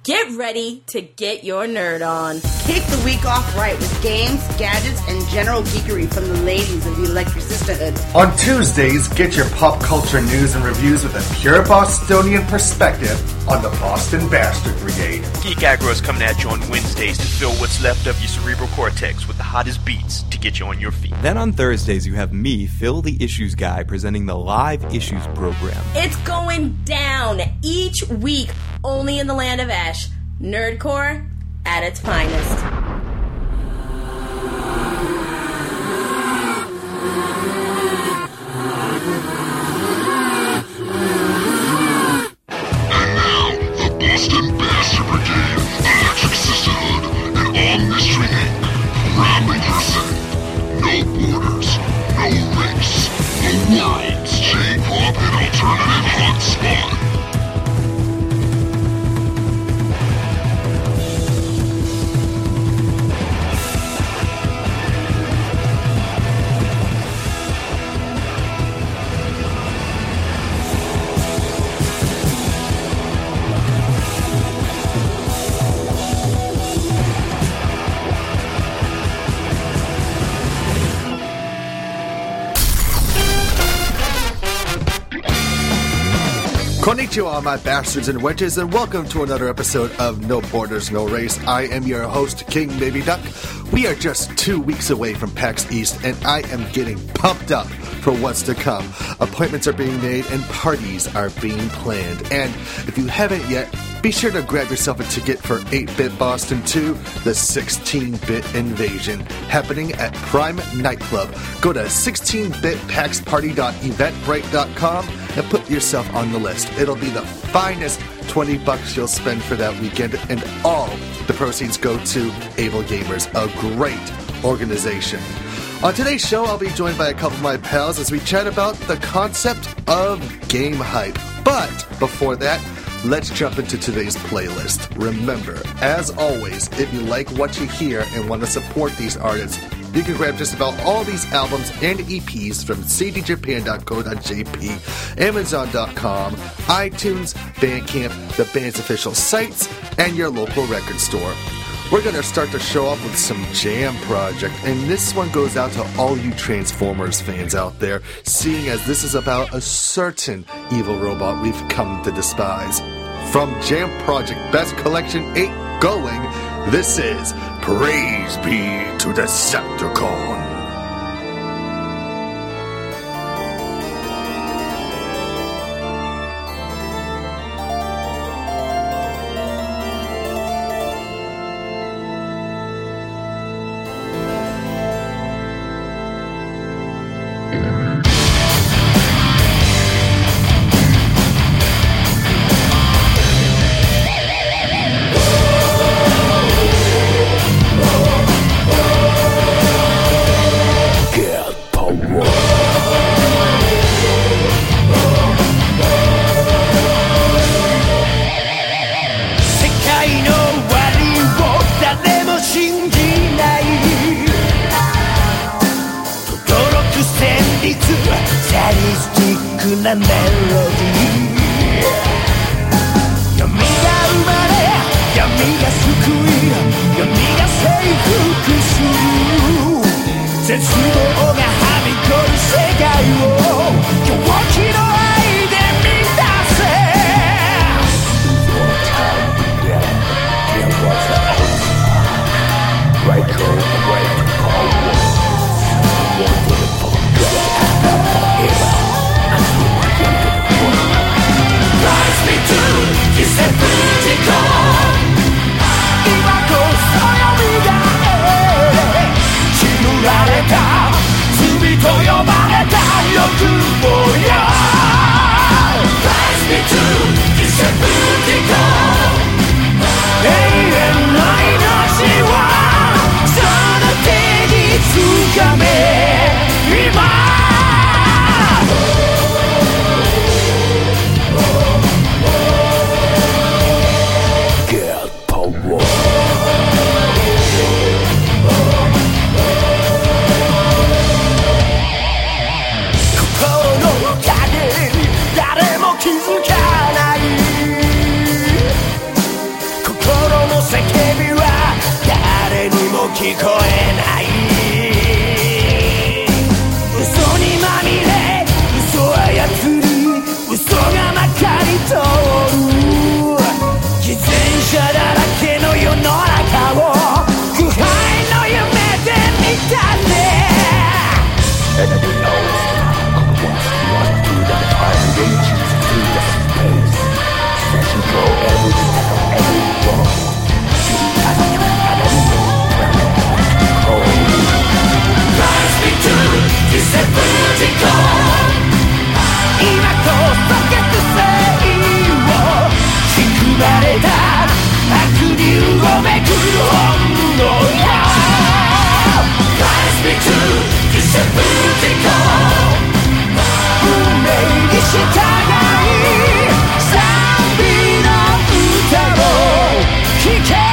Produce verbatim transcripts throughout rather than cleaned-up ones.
Get ready to get your nerd on. Kick the week off right with games, gadgets, and general geekery from the ladies of the Electric Sisterhood. On Tuesdays, get your pop culture news and reviews with a pure Bostonian perspective on the Boston Bastard Brigade. Geek Aggro is coming at you on Wednesdays to fill what's left of your cerebral cortex with the hottest beats to get you on your feet. Then on Thursdays, you have me, Phil the Issues Guy, presenting the Live Issues program. It's going down each week, only in the land of Ash. Nerdcore at its finest. And now, the Boston Bastard Brigade, Electric Sisterhood, and All Mystery Incorporated proudly present No Borders, No Race, the world's J-pop and alternative hotspot. Konnichiwa, my bastards and wenches, and welcome to another episode of No Borders, No Race. I am your host, King Baby Duck. We are just two weeks away from PAX East, and I am getting pumped up for what's to come. Appointments are being made, and parties are being planned. And if you haven't yet, be sure to grab yourself a ticket for eight-Bit Boston two, the sixteen-bit Invasion, happening at Prime Nightclub. Go to sixteen bit pax party dot eventbrite dot com and put yourself on the list. It'll be the finest twenty bucks you'll spend for that weekend, and all the proceeds go to Able Gamers, a great organization. On today's show, I'll be joined by a couple of my pals as we chat about the concept of game hype. But before that, let's jump into today's playlist. Remember, as always, if you like what you hear and want to support these artists, you can grab just about all these albums and E Ps from c d japan dot co dot j p, amazon dot com, iTunes, Bandcamp, the band's official sites, and your local record store. We're going to start the show off with some Jam Project, and this one goes out to all you Transformers fans out there, seeing as this is about a certain evil robot we've come to despise. From Jam Project Best Collection eight going, this is Praise Be to Decepticon. One 聞こえない嘘にまみれ嘘操り嘘がまかり通る偽善者だらけの世の中を腐敗の夢で見たぜ Enemy knows once you are through the time reaches through the space Set control every step every wall You have an enemy control Rise me to this vertical 今こそ決戦を仕組まれた悪流をめくる本能よ Rise me to this vertical 運命に従い賛美の歌を聴け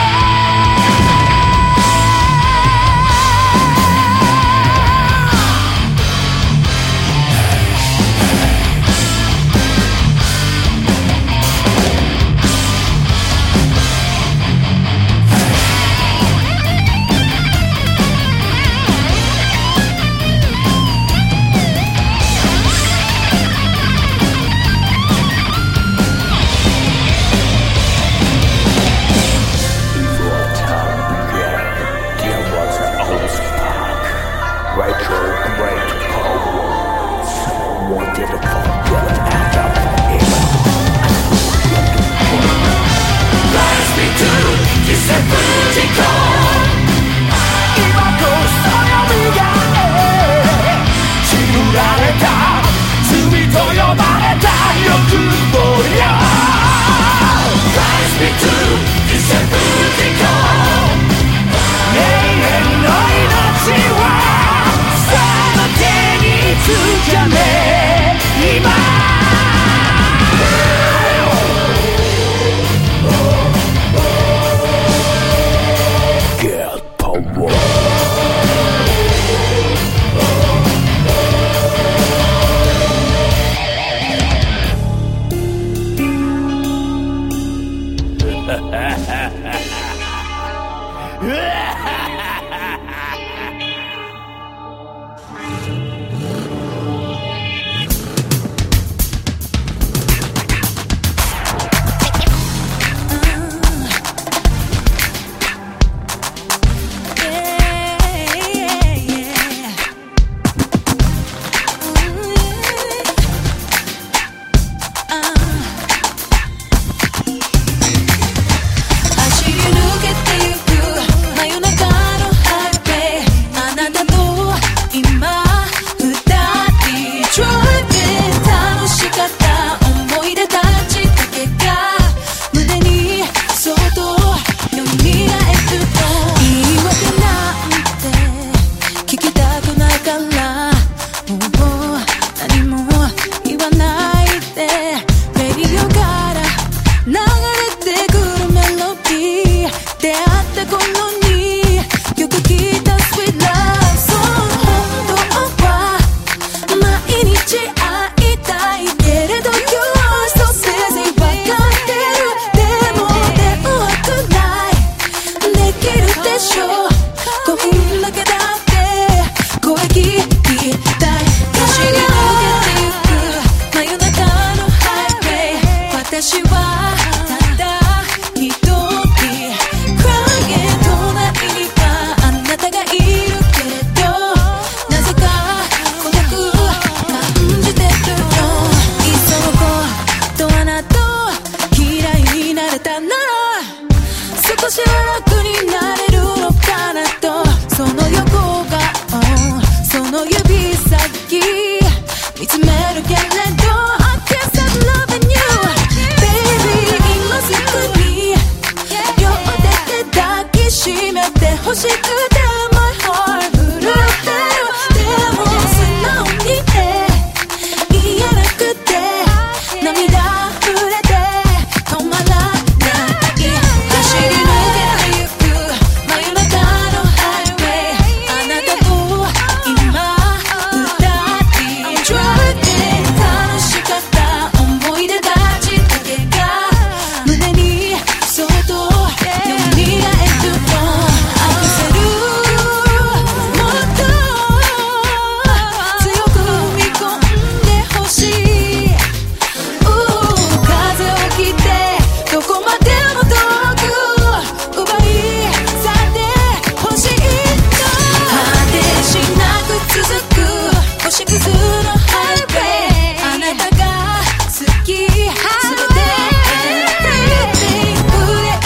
そっと蘇る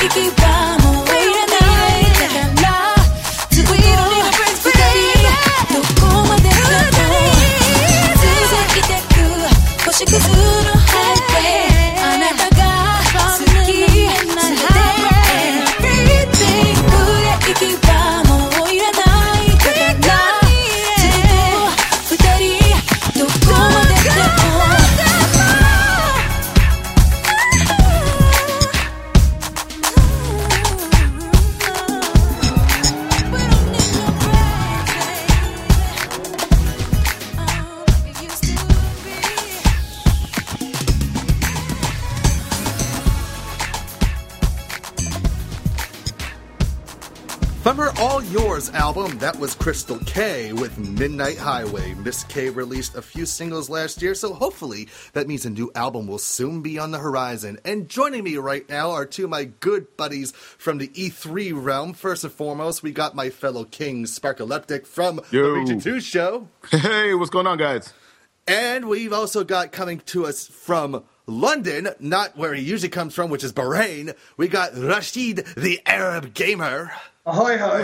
息はもういらないだからずっと二人どこまでも続いてく星屑のハイウェイあなたが好きなら Everything ブレーキはもういらないだからずっと二人どこまでも From her All Yours album, that was Crystal K with Midnight Highway. Miss K released a few singles last year, so hopefully that means a new album will soon be on the horizon. And joining me right now are two of my good buddies from the E three realm. First and foremost, we got my fellow king, Sparkaleptic, from Yo. the Region two show. Hey, what's going on, guys? And we've also got coming to us from London, not where he usually comes from, which is Bahrain, we got Rashid, the Arab gamer. Ahoy, hoy.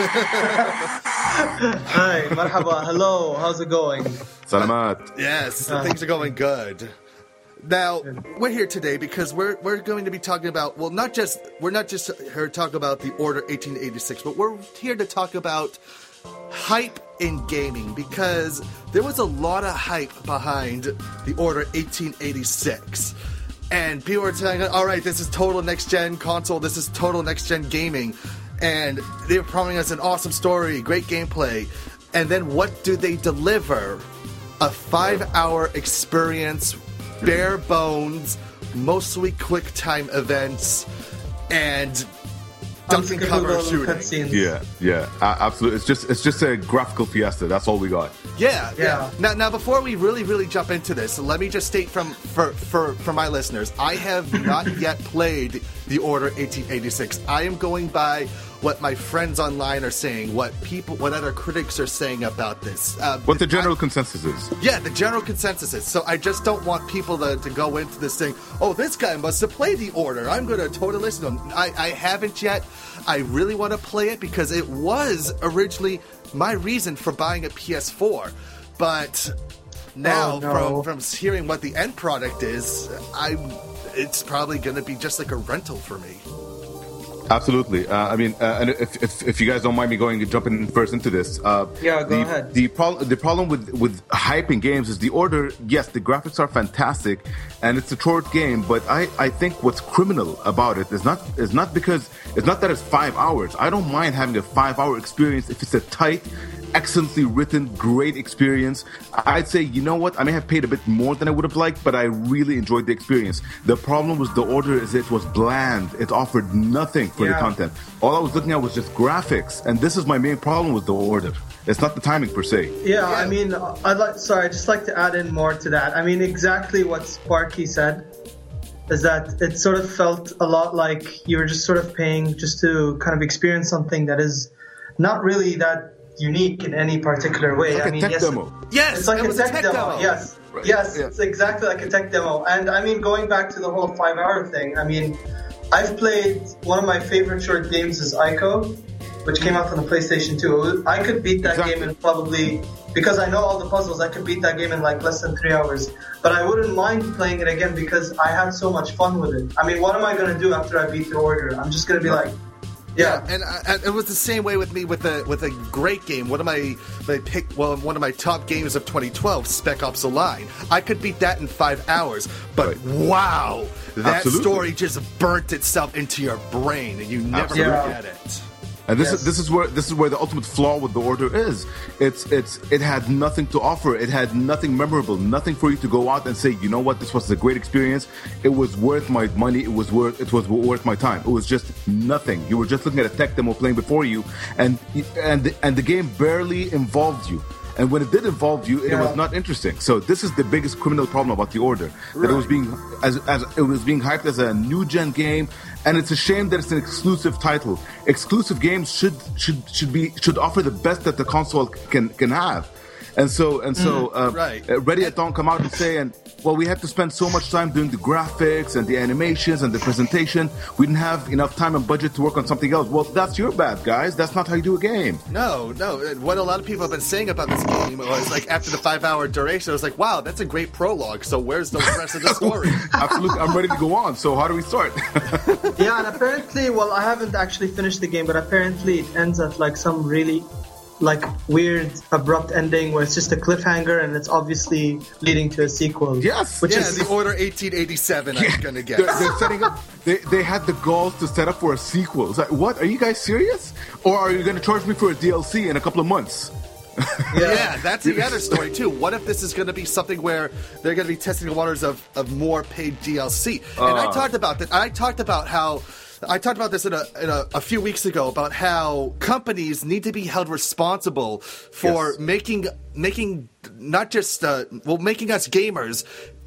Hi, marhaba, hello, how's it going? Salamat. Yes, uh, things are going good. Now, we're here today because we're we're going to be talking about, well, not just, we're not just here to talk about the Order eighteen eighty-six, but we're here to talk about hype in gaming, because there was a lot of hype behind the Order eighteen eighty-six. And people were telling us, all right, this is total next-gen console, this is total next-gen gaming. And they were promising us an awesome story, great gameplay. And then what do they deliver? A five-hour experience, bare bones, mostly quick-time events, and Duncan cover shooting. Yeah, yeah, uh, absolutely. It's just it's just a graphical fiesta. That's all we got. Yeah, yeah. Yeah. Now, now, before we really, really jump into this, let me just state from for for for my listeners, I have not yet played the Order eighteen eighty-six. I am going by what my friends online are saying, what people, what other critics are saying about this. Uh, what the general I, consensus is. Yeah, the general consensus is. So I just don't want people to, to go into this thing, oh, this guy must have played the Order. I'm going to totally listen to him. I, I haven't yet. I really want to play it because it was originally my reason for buying a P S four. But now, oh, no. from, from hearing what the end product is, I it's probably going to be just like a rental for me. Absolutely. Uh, I mean, uh, and if, if if you guys don't mind me going jumping first into this, uh, yeah, go the, ahead. The problem the problem with with hype in games is the Order. Yes, the graphics are fantastic, and it's a short game. But I, I think what's criminal about it is not is not because it's not that it's five hours. I don't mind having a five hour experience if it's a tight, excellently written, great experience. I'd say, you know what, I may have paid a bit more than I would have liked, but I really enjoyed the experience. The problem was the Order is it was bland. It offered nothing for yeah. the content. All I was looking at was just graphics, and this is my main problem with the Order. It's not the timing per se. Yeah, I mean, I'd like, sorry, I'd just like to add in more to that. I mean, exactly what Sparky said is that it sort of felt a lot like you were just sort of paying just to kind of experience something that is not really that unique in any particular way. It's like I a mean, tech yes, demo. Yes, it's like it a was tech, a tech demo. demo. Yes, Right. yes, Yeah. it's exactly like a tech demo. And I mean, going back to the whole five-hour thing, I mean, I've played one of my favorite short games is Ico, which came out on the PlayStation two. I could beat that Exactly. game in probably, because I know all the puzzles, I could beat that game in like less than three hours. But I wouldn't mind playing it again because I had so much fun with it. I mean, what am I going to do after I beat the Order? I'm just going to be like, Yeah, and, I, and it was the same way with me with a with a great game. One of my my pick, well, one of my top games of twenty twelve, Spec Ops: The Line. I could beat that in five hours, but Right. wow, that Absolutely. story just burnt itself into your brain, and you never Absolutely. forget it. And this Yes. is this is where this is where the ultimate flaw with the Order is. It's it's it had nothing to offer. It had nothing memorable, nothing for you to go out and say, you know what, this was a great experience. It was worth my money. It was worth it was worth my time. It was just nothing. You were just looking at a tech demo playing before you, and and the, and the game barely involved you. And when it did involve you, it Yeah. was not interesting. So this is the biggest criminal problem about the Order. That it was being as, as it was being hyped as a new gen game, and it's a shame that it's an exclusive title. Exclusive games should should should be should offer the best that the console can can have. And so and so, uh, right. uh, Ready at Dawn come out and say, and well, we had to spend so much time doing the graphics and the animations and the presentation. We didn't have enough time and budget to work on something else. Well, that's your bad, guys. That's not how you do a game. No, no. What a lot of people have been saying about this game was like after the five-hour duration, I was like, wow, that's a great prologue. So where's the rest of the story? Absolutely. I'm ready to go on. So how do we start? Yeah, and apparently, well, I haven't actually finished the game, but apparently it ends at like some really like weird abrupt ending where it's just a cliffhanger and it's obviously leading to a sequel. Yes, which yeah, is the Order eighteen eighty-seven. Yeah. I'm gonna guess. They're, they're setting up. They they had the goals to set up for a sequel. It's like, what? Are you guys serious? Or are you going to charge me for a D L C in a couple of months? Yeah. yeah, that's the other story too. What if this is going to be something where they're going to be testing the waters of, of more paid D L C? And uh, I talked about that. I talked about how. I talked about this in, a, in a, a few weeks ago about how companies need to be held responsible for yes. making making not just uh, well making us gamers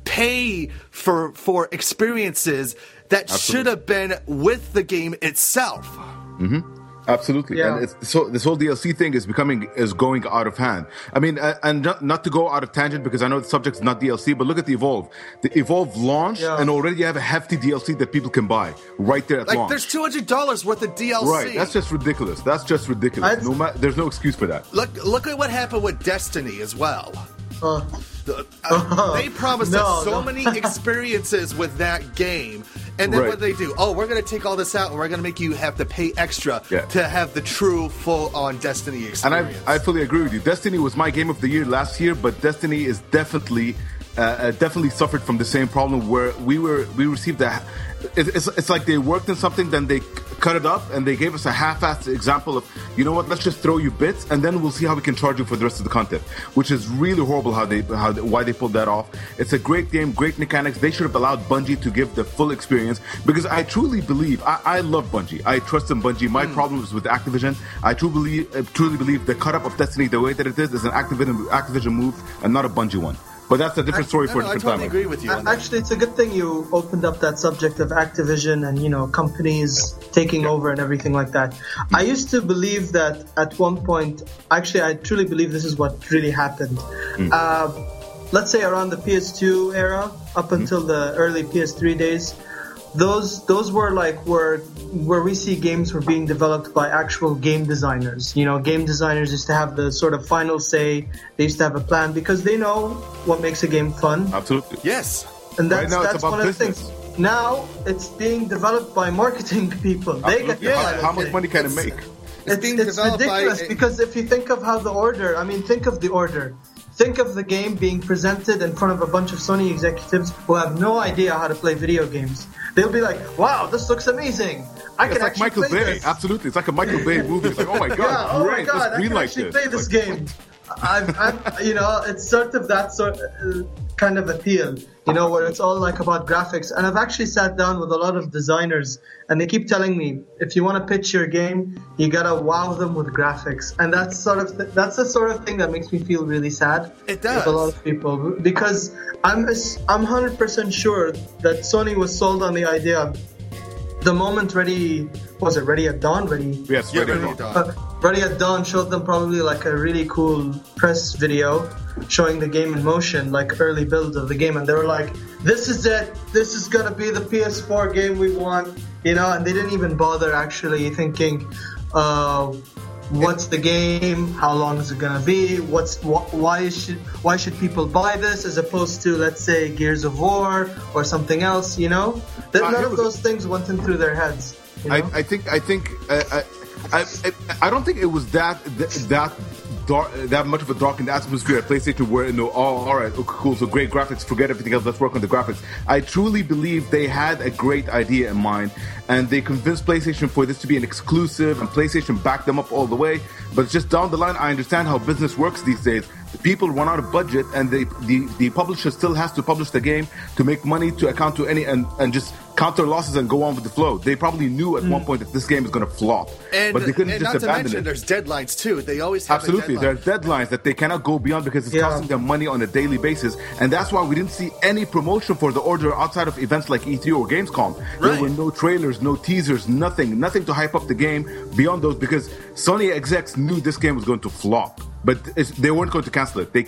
pay for for experiences that Absolutely. should have been with the game itself. Mm-hmm. Absolutely, yeah. And it's, so this whole D L C thing is becoming is going out of hand. I mean, uh, and not, not to go out of tangent because I know the subject is not D L C, but look at the Evolve. The Evolve launched, yeah. and already you have a hefty D L C that people can buy right there at like, launch. There's two hundred dollars worth of D L C. Right, that's just ridiculous. That's just ridiculous. No ma- there's no excuse for that. Look, look at what happened with Destiny as well. Uh, uh, uh, they promised no, us so no. many experiences with that game. And then right. what do they do? Oh, we're going to take all this out and we're going to make you have to pay extra yeah. to have the true full-on Destiny experience. And I, I fully agree with you. Destiny was my game of the year last year, but Destiny is definitely uh, definitely suffered from the same problem where we were we received a it's, it's like they worked on something, then they cut it up, and they gave us a half-assed example of, you know what, let's just throw you bits, and then we'll see how we can charge you for the rest of the content, which is really horrible how they how why they pulled that off. It's a great game, great mechanics. They should have allowed Bungie to give the full experience, because I truly believe, I, I love Bungie. I trust in Bungie. My mm. problem is with Activision. I truly believe, uh, truly believe the cut-up of Destiny, the way that it is, is an Activision, Activision move, and not a Bungie one. But that's a different story I, for a different I totally time. agree with you. On Actually, that. It's a good thing you opened up that subject of Activision and, you know, companies taking yeah. over and everything like that. Mm-hmm. I used to believe that at one point, actually, I truly believe this is what really happened. Mm-hmm. Uh, let's say around the P S two era, up until mm-hmm. the early P S three days, those those were like where where we see games were being developed by actual game designers. You know, game designers used to have the sort of final say. They used to have a plan because they know what makes a game fun. Absolutely. Yes. And that's right now that's it's about one business. of the things. Now it's being developed by marketing people. They get the yeah. final How much say. money can it make? It's, being it's ridiculous by, because if you think of how the order, I mean, think of the order. Think of the game being presented in front of a bunch of Sony executives who have no idea how to play video games. They'll be like, "Wow, this looks amazing! I it's can like actually Michael play Bay. this." Absolutely, it's like a Michael Bay movie. It's like, "Oh my god, yeah, oh great! my god, Let's I can like actually this. play this like, game." I've, I've, you know, it's sort of that sort uh, kind of appeal, you know, where it's all like about graphics. And I've actually sat down with a lot of designers, and they keep telling me, if you want to pitch your game, you gotta wow them with graphics. And that's sort of th- that's the sort of thing that makes me feel really sad. It does. With a lot of people, because I'm I'm one hundred percent sure that Sony was sold on the idea. The moment Ready, was it Ready at Dawn? Ready? Yes, Ready, Ready at Dawn. Uh, Ready at Dawn showed them probably like a really cool press video showing the game in motion, like early build of the game, and they were like, "This is it. This is gonna be the P S four game we want," you know. And they didn't even bother actually thinking, uh, "What's the game? How long is it gonna be? What's wh- why should why should people buy this?" As opposed to, let's say, Gears of War or something else, you know. That, none of those things went in through their heads. You know? I, I think I think uh, I, I I don't think it was that that dark, that much of a darkened atmosphere at PlayStation where, you know, oh, all right, okay, cool, so great graphics, forget everything else, let's work on the graphics. I truly believe they had a great idea in mind, and they convinced PlayStation for this to be an exclusive, and PlayStation backed them up all the way. But just down the line, I understand how business works these days. People run out of budget, and they, the the publisher still has to publish the game to make money to account to any and, and just counter losses and go on with the flow. They probably knew at mm. one point that this game is going to flop, and, but they couldn't and just not to abandon mention, it. There's deadlines too. They always have absolutely. A there are deadlines that they cannot go beyond because it's yeah. costing them money on a daily basis, and that's why we didn't see any promotion for the Order outside of events like E three or Gamescom. Right. There were no trailers, no teasers, nothing, nothing to hype up the game beyond those because Sony execs knew this game was going to flop, but it's, they weren't going to cancel it. They can't.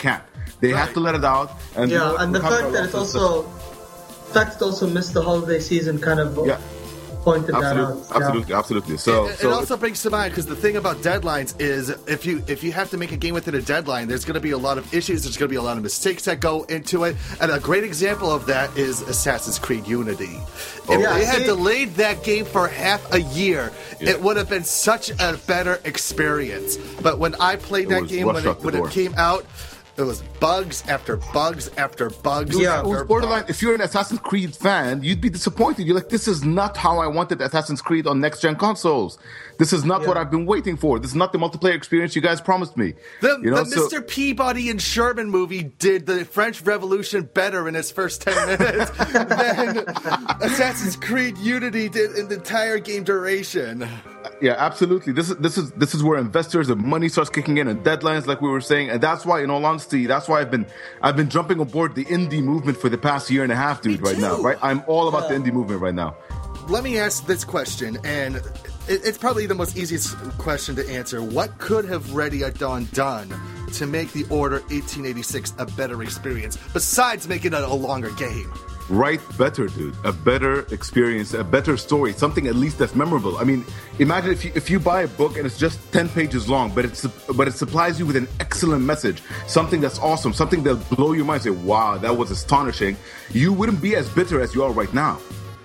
They Right. have to let it out. And you know Yeah, what? and We're the talking fact about that it's lots of also, fact it also missed the holiday season kind of Yeah. pointed that Absolutely, out. Yeah. absolutely, absolutely. So, it, so it also brings to mind because the thing about deadlines is if you if you have to make a game within a deadline, there's going to be a lot of issues. There's going to be a lot of mistakes that go into it, and a great example of that is Assassin's Creed Unity. If Oh. they Yeah, had see- delayed that game for half a year, Yeah. it would have been such a better experience. But when I played It that was game rushed when, it, out the when door. it came out, it was bugs after bugs after bugs. Yeah. it was after borderline. bugs. If you're an Assassin's Creed fan, you'd be disappointed. You're like, this is not how I wanted Assassin's Creed on next gen consoles. This is not Yeah. what I've been waiting for. This is not the multiplayer experience you guys promised me. The, you know, the so- Mister Peabody and Sherman movie did the French Revolution better in its first ten minutes than Assassin's Creed Unity did in the entire game duration. Yeah, absolutely. This is this is this is where investors and money starts kicking in and deadlines, like we were saying, and that's why, in all honesty, that's why I've been I've been jumping aboard the indie movement for the past year and a half, dude. Me Right now, too. right? I'm all about the indie movement right now. Let me ask this question, and it, it's probably the most easiest question to answer. What could have Ready at Dawn done to make the Order eighteen eighty-six a better experience, besides making it a longer game? Write better, dude. A better experience, a better story, something at least that's memorable. I mean, imagine if you if you buy a book and it's just ten pages long, but it's but it supplies you with an excellent message, something that's awesome, something that'll blow your mind. Say, wow, that was astonishing. You wouldn't be as bitter as you are right now.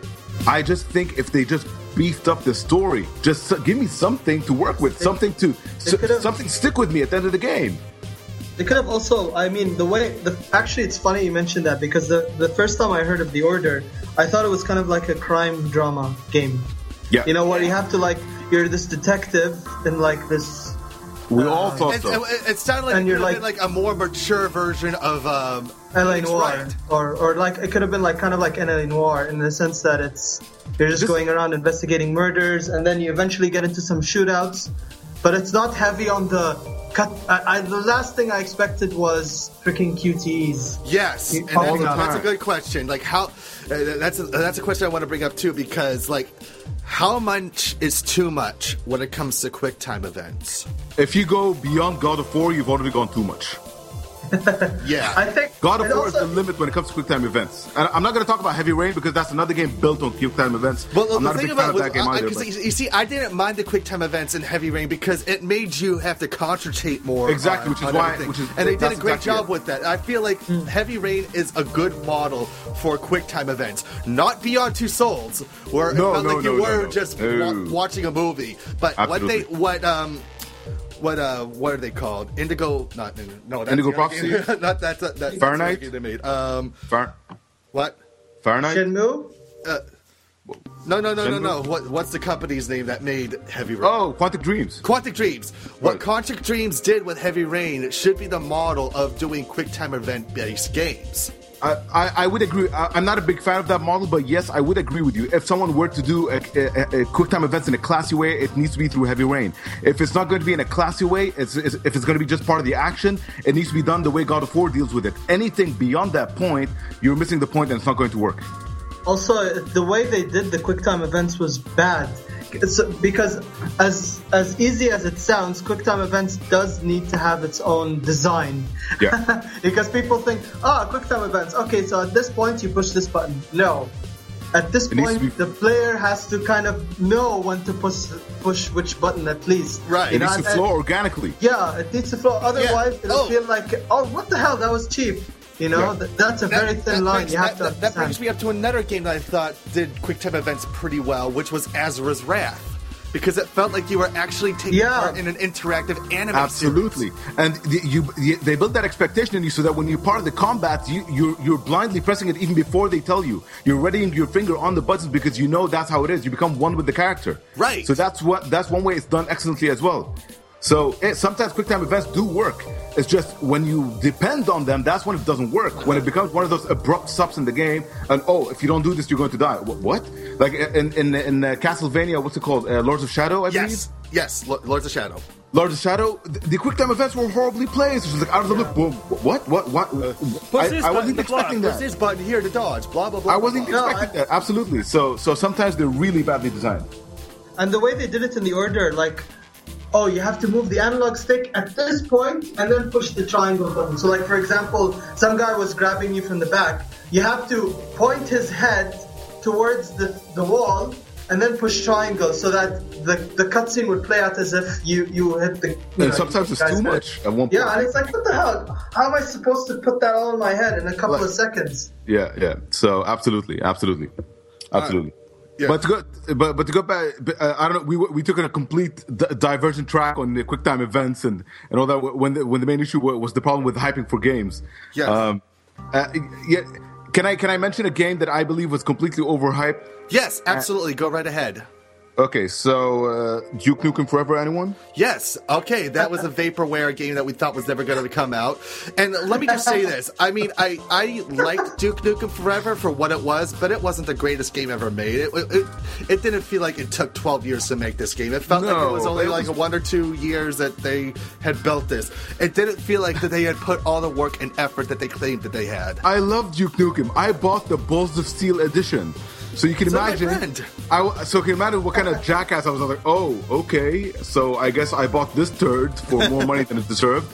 I just think if they just beefed up the story, just s- give me something to work with, something to s- could've- something stick with me at the end of the game. They could have also, I mean, the way, the actually, it's funny you mentioned that because the, the first time I heard of The Order, I thought it was kind of like a crime drama game. Yeah, You know, where you have to, like, you're this detective in, like, this. we all thought It, so. it, it sounded like, And you're it could have like- been like a more mature version of um, L A Phoenix Noir, Wright. or or like it could have been like kind of like L A Noir in the sense that it's you're just This- going around investigating murders, and then you eventually get into some shootouts, but it's not heavy on the cut. I, I, the last thing I expected was freaking Q T Es. Yes, You- and all that's, the that's a time. good question. Like how uh, that's a, that's a question I want to bring up too, because like how much is too much when it comes to quick time events? If you go beyond God of War, you've already gone too much. Yeah, I think God of and War also- is the limit when it comes to QuickTime events. And I'm not going to talk about Heavy Rain because that's another game built on QuickTime events. Well, I'm the not a thing big fan about of that game I- I- either. 'cause but- you, you see, I didn't mind the quick time events in Heavy Rain because it made you have to concentrate more. Exactly, on- which is on why- everything. which is- and they did a that's great exactly job it. with that. I feel like Heavy Rain is a good model for quick time events, not Beyond Two Souls, where No, it felt no, like you no, no, were no. just No. wa- watching a movie. But what they Absolutely. what um. What uh? What are they called? Indigo? Not no. That's Indigo the other Prophecy? game. Not that's that. That's Fahrenheit? the other game they made. Um. Far- What? Fahrenheit? Shenmue. No, no, no, no, Shenmue? no. What? What's the company's name that made Heavy Rain? Oh, Quantic Dreams. Quantic Dreams. What Right. Quantic Dreams did with Heavy Rain should be the model of doing QuickTime event-based games. I, I, I would agree. I, I'm not a big fan of that model, but yes, I would agree with you. If someone were to do a, a, a QuickTime events in a classy way, it needs to be through Heavy Rain. If it's not going to be in a classy way, it's, it's, if it's going to be just part of the action, it needs to be done the way God of War deals with it. Anything beyond that point, you're missing the point and it's not going to work. Also, the way they did the QuickTime events was bad. It's because as as easy as it sounds, QuickTime events does need to have its own design. Yeah. Because people think, ah, oh, QuickTime events. Okay, so at this point you push this button. No. At this It needs point, to be- the player has to kind of know when to push push which button at least. Right. You It know, needs to and- flow organically. Yeah, it needs to flow. Otherwise, it'll Oh. feel like, oh, what the hell? That was cheap. You know, Yeah. Th- that's a very thin line. brings, You have that, to that, that brings understand. me up to another game that I thought did QuickTime events pretty well, which was Azura's Wrath. Because it felt like you were actually taking Yeah. part in an interactive anime Absolutely, series. and the, you, you they build that expectation in you so that when you're part of the combat, you you're, you're blindly pressing it even before they tell you. You're readying your finger on the buttons because you know that's how it is. You become one with the character. Right. So that's what that's one way it's done excellently as well. So eh, sometimes QuickTime events do work. It's just when you depend on them, that's when it doesn't work. When it becomes one of those abrupt stops in the game, and oh, if you don't do this, you're going to die. Wh- What? Like in in in uh, Castlevania, what's it called? Uh, Lords of Shadow, I believe. Yes, yes, Lo- Lords of Shadow. Lords of Shadow, the, the QuickTime events were horribly placed. It was like out of the look. Boom. What? What? What? I, this I button wasn't to block? expecting What's that. this button here to dodge? Blah blah blah. I blah, wasn't blah. No, expecting I- that. Absolutely. So, so sometimes they're really badly designed. And the way they did it in the order, like, oh, you have to move the analog stick at this point and then push the triangle button. So like, for example, some guy was grabbing you from the back. You have to point his head towards the, the wall and then push triangle so that the, the cutscene would play out as if you, you hit the... You and know, sometimes it's too head. much at one point. Yeah, and it's like, what the hell? How am I supposed to put that all in my head in a couple Like, of seconds? Yeah, yeah. So absolutely, absolutely, absolutely. Yeah. But to go, but but to go back, uh, I don't know. We we took a complete d- divergent track on the QuickTime events and, and all that. When the, when the main issue was the problem with hyping for games. Yes. Um, uh, yeah. Can I can I mention a game that I believe was completely overhyped? Yes, absolutely. Go right ahead. Okay, so uh, Duke Nukem Forever, anyone? Yes. Okay, that was a vaporware game that we thought was never going to come out. And let me just say this. I mean, I, I liked Duke Nukem Forever for what it was, but it wasn't the greatest game ever made. It it, it didn't feel like it took twelve years to make this game. It felt No, like it was only it like was- one or two years that they had built this. It didn't feel like that they had put all the work and effort that they claimed that they had. I love Duke Nukem. I bought the Balls of Steel edition. So you can So my imagine, friend. I, so you can imagine what kind of jackass I was. I was like, oh, okay. So I guess I bought this turd for more money than it deserved.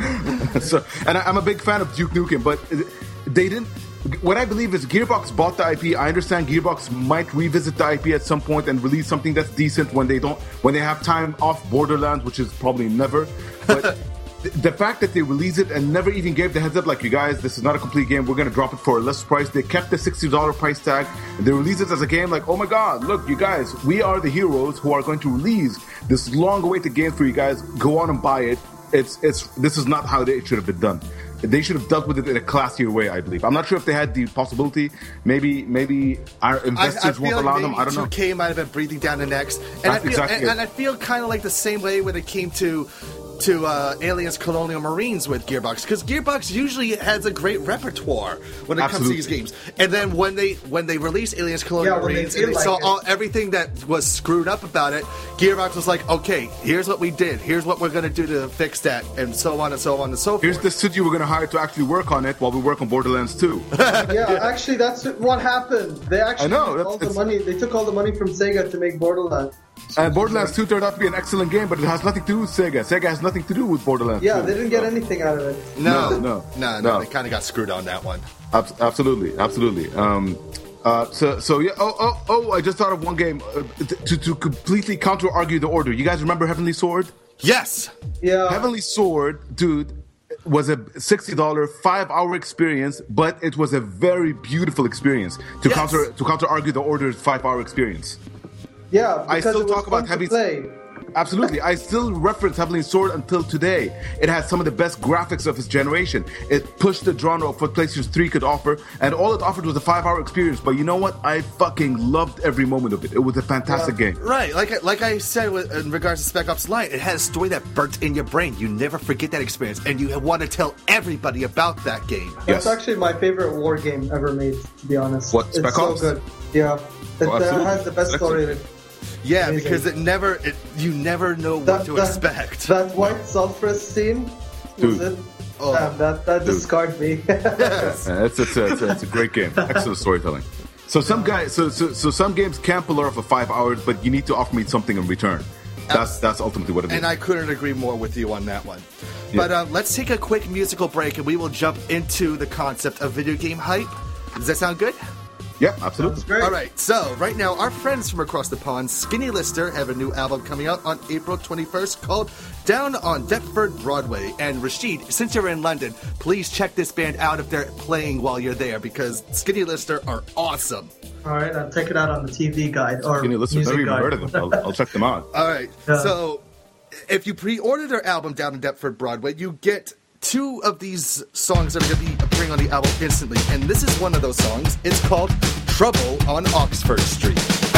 so, and I, I'm a big fan of Duke Nukem, but they didn't. What I believe is Gearbox bought the I P. I understand Gearbox might revisit the I P at some point and release something that's decent when they don't, when they have time off Borderlands, which is probably never. But the fact that they released it and never even gave the heads up, like, you guys, this is not a complete game, we're going to drop it for a less price. They kept the sixty dollars price tag, and they released it as a game like, oh my god, look, you guys, we are the heroes who are going to release this long-awaited game for you guys. Go on and buy it. It's, it's, this is not how they, it should have been done. They should have dealt with it in a classier way, I believe. I'm not sure if they had the possibility. Maybe, maybe our investors I, I feel won't like allow maybe them. I don't know. two K might have been breathing down the necks, and That's I feel, exactly and, it. and I feel kind of like the same way when it came to to uh, Aliens Colonial Marines with Gearbox, because Gearbox usually has a great repertoire when it Absolutely. comes to these games. And then when they when they released Aliens Colonial Yeah, when they Marines feel and they like saw it. all everything that was screwed up about it, Gearbox was like, okay, here's what we did, here's what we're going to do to fix that, and so on and so on and so forth. Here's the studio we're going to hire to actually work on it while we work on Borderlands two. Yeah, actually, that's what happened. They actually I know, took that's- all the it's- money. They took all the money from Sega to make Borderlands. And Borderlands two turned out to be an excellent game, but it has nothing to do with Sega. Sega has nothing to do with Borderlands Yeah, two. they didn't get anything out of it. no, No, no, no, no, no. they kind of got screwed on that one. Abs- absolutely, absolutely. Um, uh, so, so yeah. Oh, oh, oh! I just thought of one game uh, to to completely counter argue the order. You guys remember Heavenly Sword? Yes. Yeah. Heavenly Sword, dude, was a sixty dollars five hour experience, but it was a very beautiful experience to Yes. counter to counter argue the order's five hour experience. Yeah, I because still it was talk about fun to Heavy- play. Absolutely. I still reference Heavenly Sword until today. It has some of the best graphics of its generation. It pushed the genre of what PlayStation three could offer, and all it offered was a five-hour experience. But you know what? I fucking loved every moment of it. It was a fantastic game. Right, like I- like I said with, in regards to Spec Ops Light, it had a story that burnt in your brain. You never forget that experience, and you want to tell everybody about that game. Yes. That's actually my favorite war game ever made, to be honest. What, it's Spec so Ops? good. Yeah. It Oh, uh, absolutely. has the best Excellent. story in it. Yeah, Amazing. because it never, it, you never know what That, to that, expect. that white sulfurous scene, was Dude. it? Oh. Damn, that, that just Dude. scarred me. Yes. Uh, it's, it's, a, it's, a, it's a great game. Excellent storytelling. So some guys, so, so so some games can pull off for five hours, but you need to offer me something in return. That's that's ultimately what it is. And I couldn't agree more with you on that one. But uh, let's take a quick musical break, and we will jump into the concept of video game hype. Does that sound good? yeah, absolutely. That's great. All right, so right now, our friends from across the pond, Skinny Lister, have a new album coming out on April twenty-first called Down on Deptford Broadway. And Rashid, since you're in London, please check this band out if they're playing while you're there, because Skinny Lister are awesome. All right, I'll check it out on the T V guide or You know, listen, I've music never even guide. heard of them. I'll, I'll check them out. All right, Yeah. so if you pre-order their album Down on Deptford Broadway, you get two of these songs that are going to be appearing on the album instantly. And this is one of those songs. It's called Trouble on Oxford Street.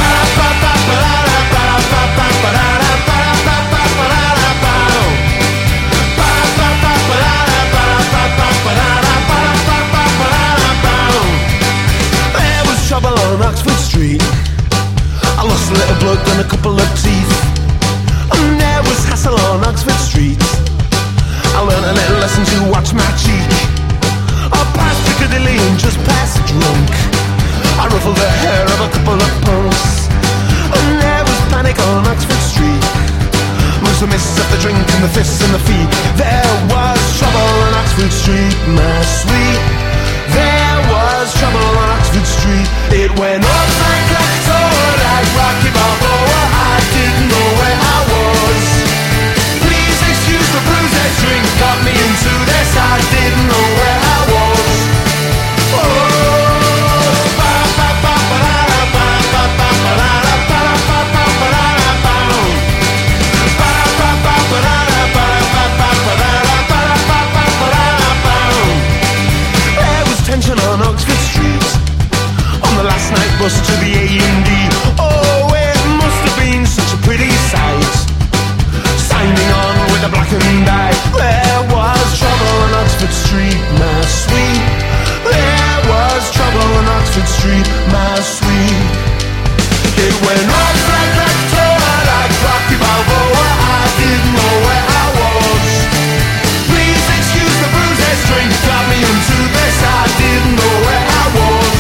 There was trouble on Oxford Street. I lost a little blood and a couple of teeth. And there was hassle on Oxford Street. I learned a little lesson to watch my cheek. I passed Piccadilly and just passed drunk. I ruffled the hair of a couple of punks. And there was panic on Oxford Street. S and the fee. There was trouble on Oxford Street, my sweet. There was trouble on Oxford Street. It went off like a sword, like Rocky Balboa. I didn't know where I was. Please excuse the bruise that drink got me into this. I didn't know where I was. Tension on Oxford Street on the last night bus to the A and D. Oh, it must have been such a pretty sight, signing on with the black and white. There was trouble on Oxford Street, my sweet. There was trouble on Oxford Street, my sweet. It went off like Lactoa, like Rocky Balboa. I didn't know where I was. Please excuse the bruises, drink got me into this. I didn't know where I was.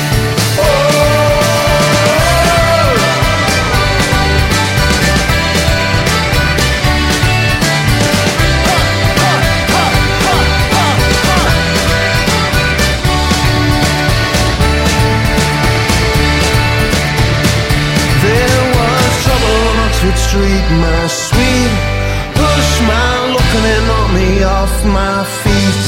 There was trouble on Oxford Street, my sweet. Bushman looking in on me off my feet.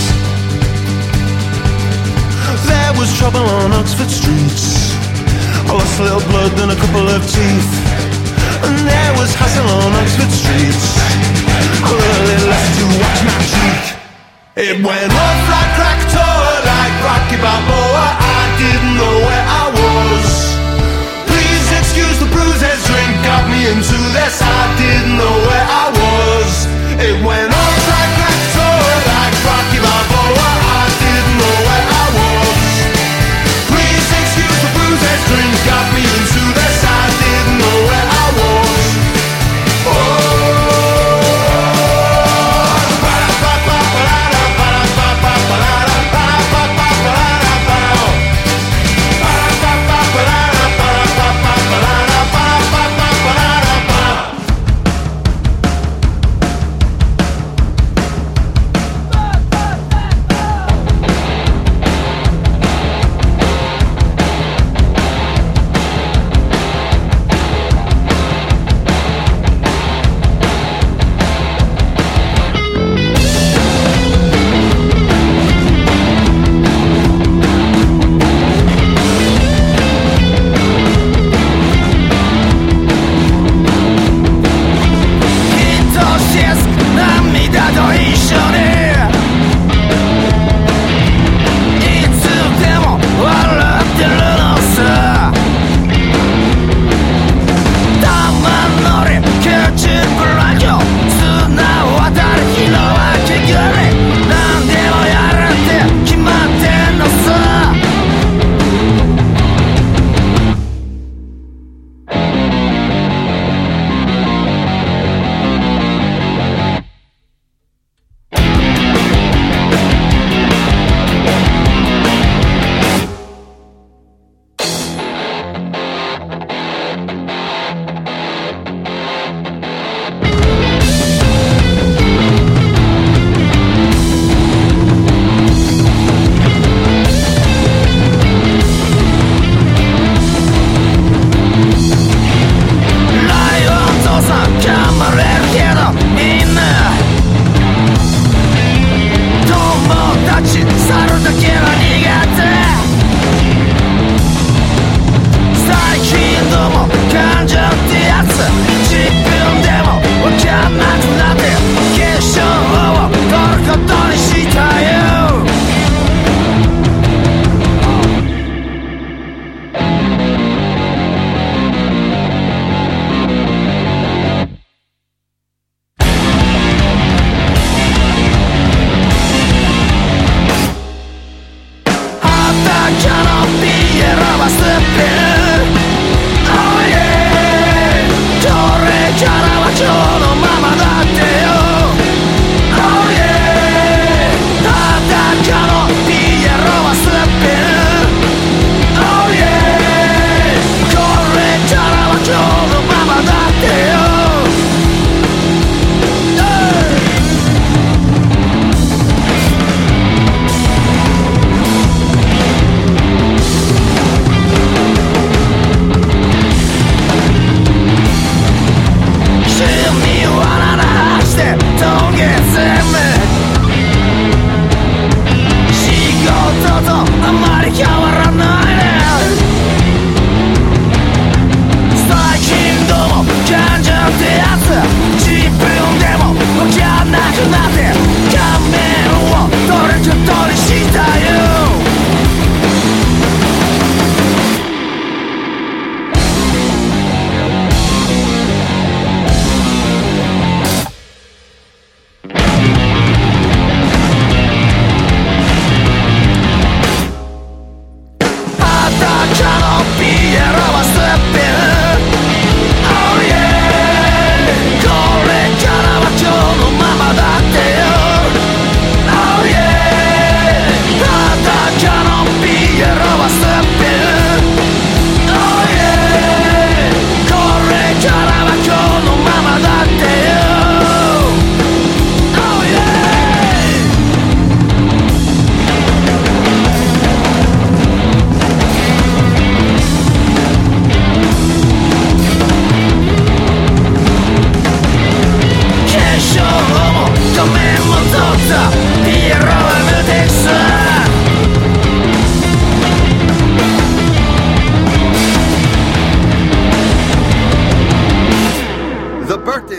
There was trouble on Oxford streets. I lost a little blood and a couple of teeth. And there was hassle on Oxford streets. A little left to watch my cheek. It went off like Krakatoa, like Rocky Balboa. I didn't know where I was. Please excuse the bruises, drink got me into this. I didn't know where I was. It went off like Krakatoa, like Rocky Balboa. I didn't know where I was. Please excuse the bruises, drink got me into this. I didn't know where I was. Oh.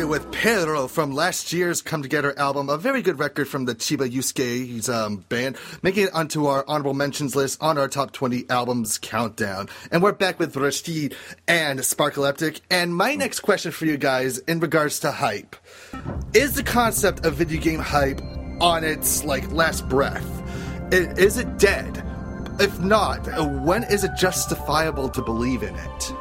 Yusuke with Pero from last year's Come Together album, a very good record from the Chiba Yusuke's um, band, making it onto our honorable mentions list on our top twenty albums countdown. And we're back with Rashid and Sparkaleptic. And my next question for you guys in regards to hype. Is the concept of video game hype on its like last breath? I- Is it dead? If not, when is it justifiable to believe in it?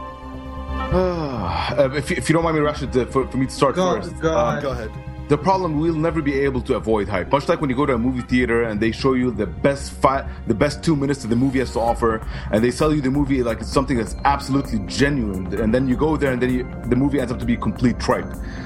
Uh, if, you, if you don't mind me, Rashid, uh, for, for me to start Go, first. go um, ahead. Go ahead. The problem, we'll never be able to avoid hype. Much like when you go to a movie theater and they show you the best five, the best two minutes that the movie has to offer, and they sell you the movie like it's something that's absolutely genuine, and then you go there and then you, the movie ends up to be complete tripe.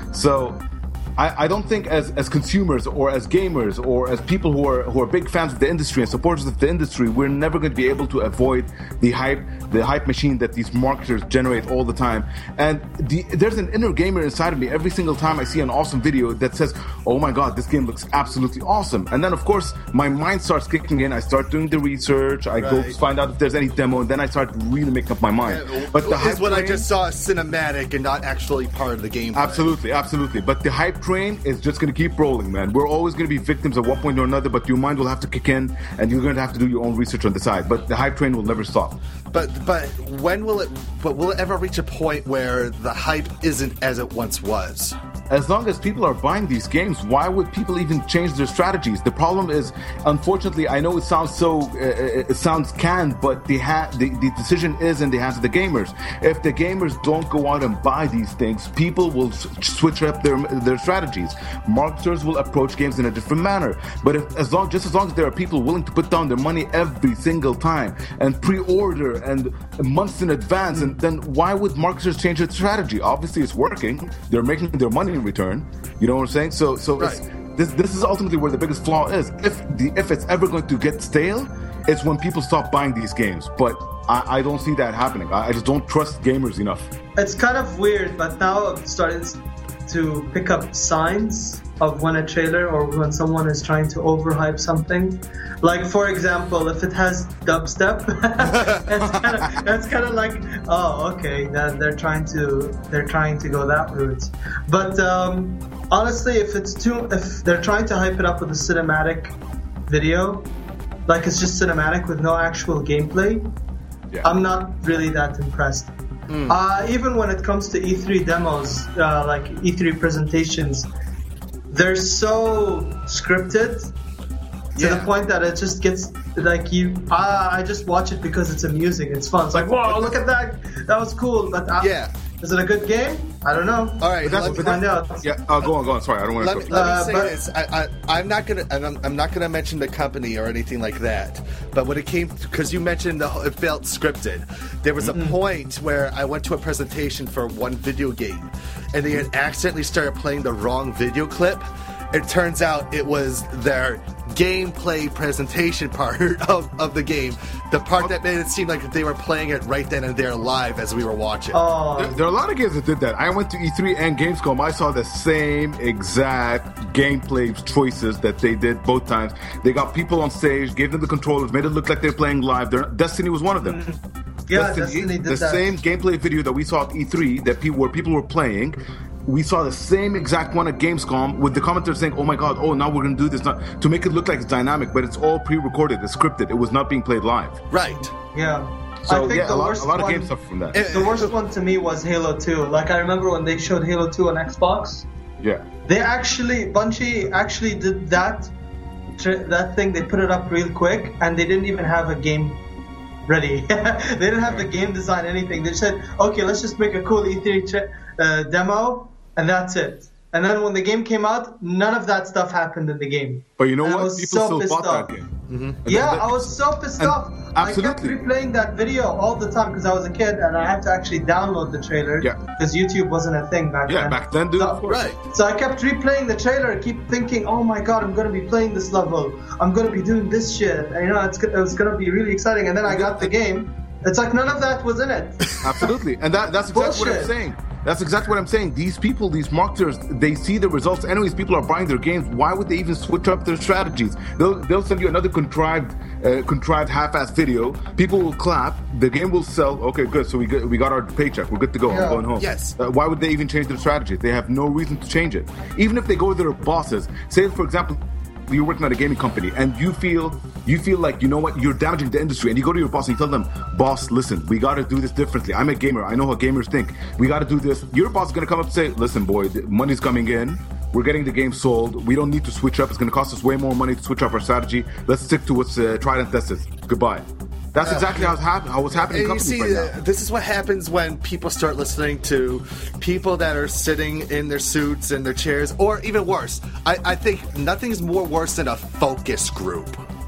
So I, I don't think as, as consumers or as gamers or as people who are who are big fans of the industry and supporters of the industry, we're never going to be able to avoid the hype, the hype machine that these marketers generate all the time. And the, there's an inner gamer inside of me every single time I see an awesome video that says, oh my god, this game looks absolutely awesome. And then of course my mind starts kicking in, I start doing the research, I go Right. find out if there's any demo, and then I start really making up my mind. But the Is hype what I train- just saw cinematic and not actually part of the game. Absolutely, absolutely. But the hype train is just going to keep rolling, man. We're always going to be victims at one point or another, but your mind will have to kick in, and you're going to have to do your own research on the side. But the hype train will never stop. But but when will it? But will it ever reach a point where the hype isn't as it once was? As long as people are buying these games, why would people even change their strategies? The problem is, unfortunately, I know it sounds so, uh, it sounds canned, but the, ha- the the decision is in the hands of the gamers. If the gamers don't go out and buy these things, people will s- switch up their their strategies. Marketers will approach games in a different manner. But if, as long, just as long as there are people willing to put down their money every single time and pre-order and months in advance, and then why would marketers change their strategy? Obviously, it's working. They're making their money in return. You know what I'm saying? So, so Right. it's, this this is ultimately where the biggest flaw is. If the if it's ever going to get stale, it's when people stop buying these games. But I, I don't see that happening. I, I just don't trust gamers enough. It's kind of weird, but now I've started to pick up signs of when a trailer or when someone is trying to overhype something. Like, for example, if it has dubstep, that's kind of that's kind of like, oh, okay, that they're trying to they're trying to go that route. But um, honestly, if it's too if they're trying to hype it up with a cinematic video, like it's just cinematic with no actual gameplay, Yeah. I'm not really that impressed. Uh, even when it comes to E three demos, uh, like E three presentations, they're so scripted to Yeah. the point that it just gets like you. Uh, I just watch it because it's amusing. It's fun. It's like, whoa, look at that! That was cool. But uh, Yeah. is it a good game? I don't know. All right, But that's, let, but find that's, out. yeah. Uh, go on, go on. Sorry, I don't want let to. me, let me Uh, say but- this. I, I, I'm not gonna. I'm, I'm not gonna mention the company or anything like that. But when it came, because you mentioned the, whole- it felt scripted. There was a point where I went to a presentation for one video game, and they had accidentally started playing the wrong video clip. It turns out it was their gameplay presentation part of, of the game, the part that made it seem like they were playing it right then and there live as we were watching. Oh, There, there are a lot of games that did that. I went to E three and Gamescom. I saw the same exact gameplay choices that they did both times. They got people on stage, gave them the controllers, made it look like they're playing live. They're, Destiny was one of them. yeah, Destiny did the that. same gameplay video that we saw at E three that people where people were playing. We saw the same exact one at Gamescom with the commenters saying, "Oh my God! Oh, now we're going to do this not, to make it look like it's dynamic, but it's all pre-recorded, it's scripted. It was not being played live." Right. Yeah. So I think yeah, the a lot, worst a lot of one, games suffer from that. The worst one to me was Halo two. Like, I remember when they showed Halo two on Xbox. yeah. They actually, Bungie actually did that, tr- that thing. They put it up real quick, and they didn't even have a game ready. They didn't have the game design, anything. They said, "Okay, let's just make a cool E three tra- uh, demo, and that's it." And then when the game came out, none of that stuff happened in the game. But you know And I what? was People so still pissed bought off. that game. And Yeah, that- I was so pissed and- off. absolutely. I kept replaying that video all the time because I was a kid and I had to actually download the trailer. Yeah. Because YouTube wasn't a thing back Yeah, then. back then, dude. So, Right. So I kept replaying the trailer and keep thinking, oh my god, I'm going to be playing this level. I'm going to be doing this shit. And, you know, it's, it was going to be really exciting. And then I got the game. It's like none of that was in it. Absolutely, and that, that's exactly what I'm Bullshit. saying. That's exactly what I'm saying. These people, these marketers, they see the results. Anyways, people are buying their games. Why would they even switch up their strategies? They'll they'll send you another contrived, uh, contrived half-assed video. People will clap. The game will sell. Okay, good. So we got, we got our paycheck. We're good to go. Yeah. I'm going home. Yes. Uh, why would they even change their strategy? They have no reason to change it. Even if they go to their bosses, say for example, you're working at a gaming company and you feel you feel like, you know what, you're damaging the industry, and you go to your boss and you tell them, boss, listen, we got to do this differently. I'm a gamer. I know how gamers think. We got to do this. Your boss is going to come up and say, listen, boy, the money's coming in. We're getting the game sold. We don't need to switch up. It's going to cost us way more money to switch up our strategy. Let's stick to what's uh, tried and tested. Goodbye. That's exactly how it's, hap- how it's happening in And you companies see, right now. uh, this is what happens when people start listening to people that are sitting in their suits and their chairs, or even worse. I, I think nothing's more worse than a focus group.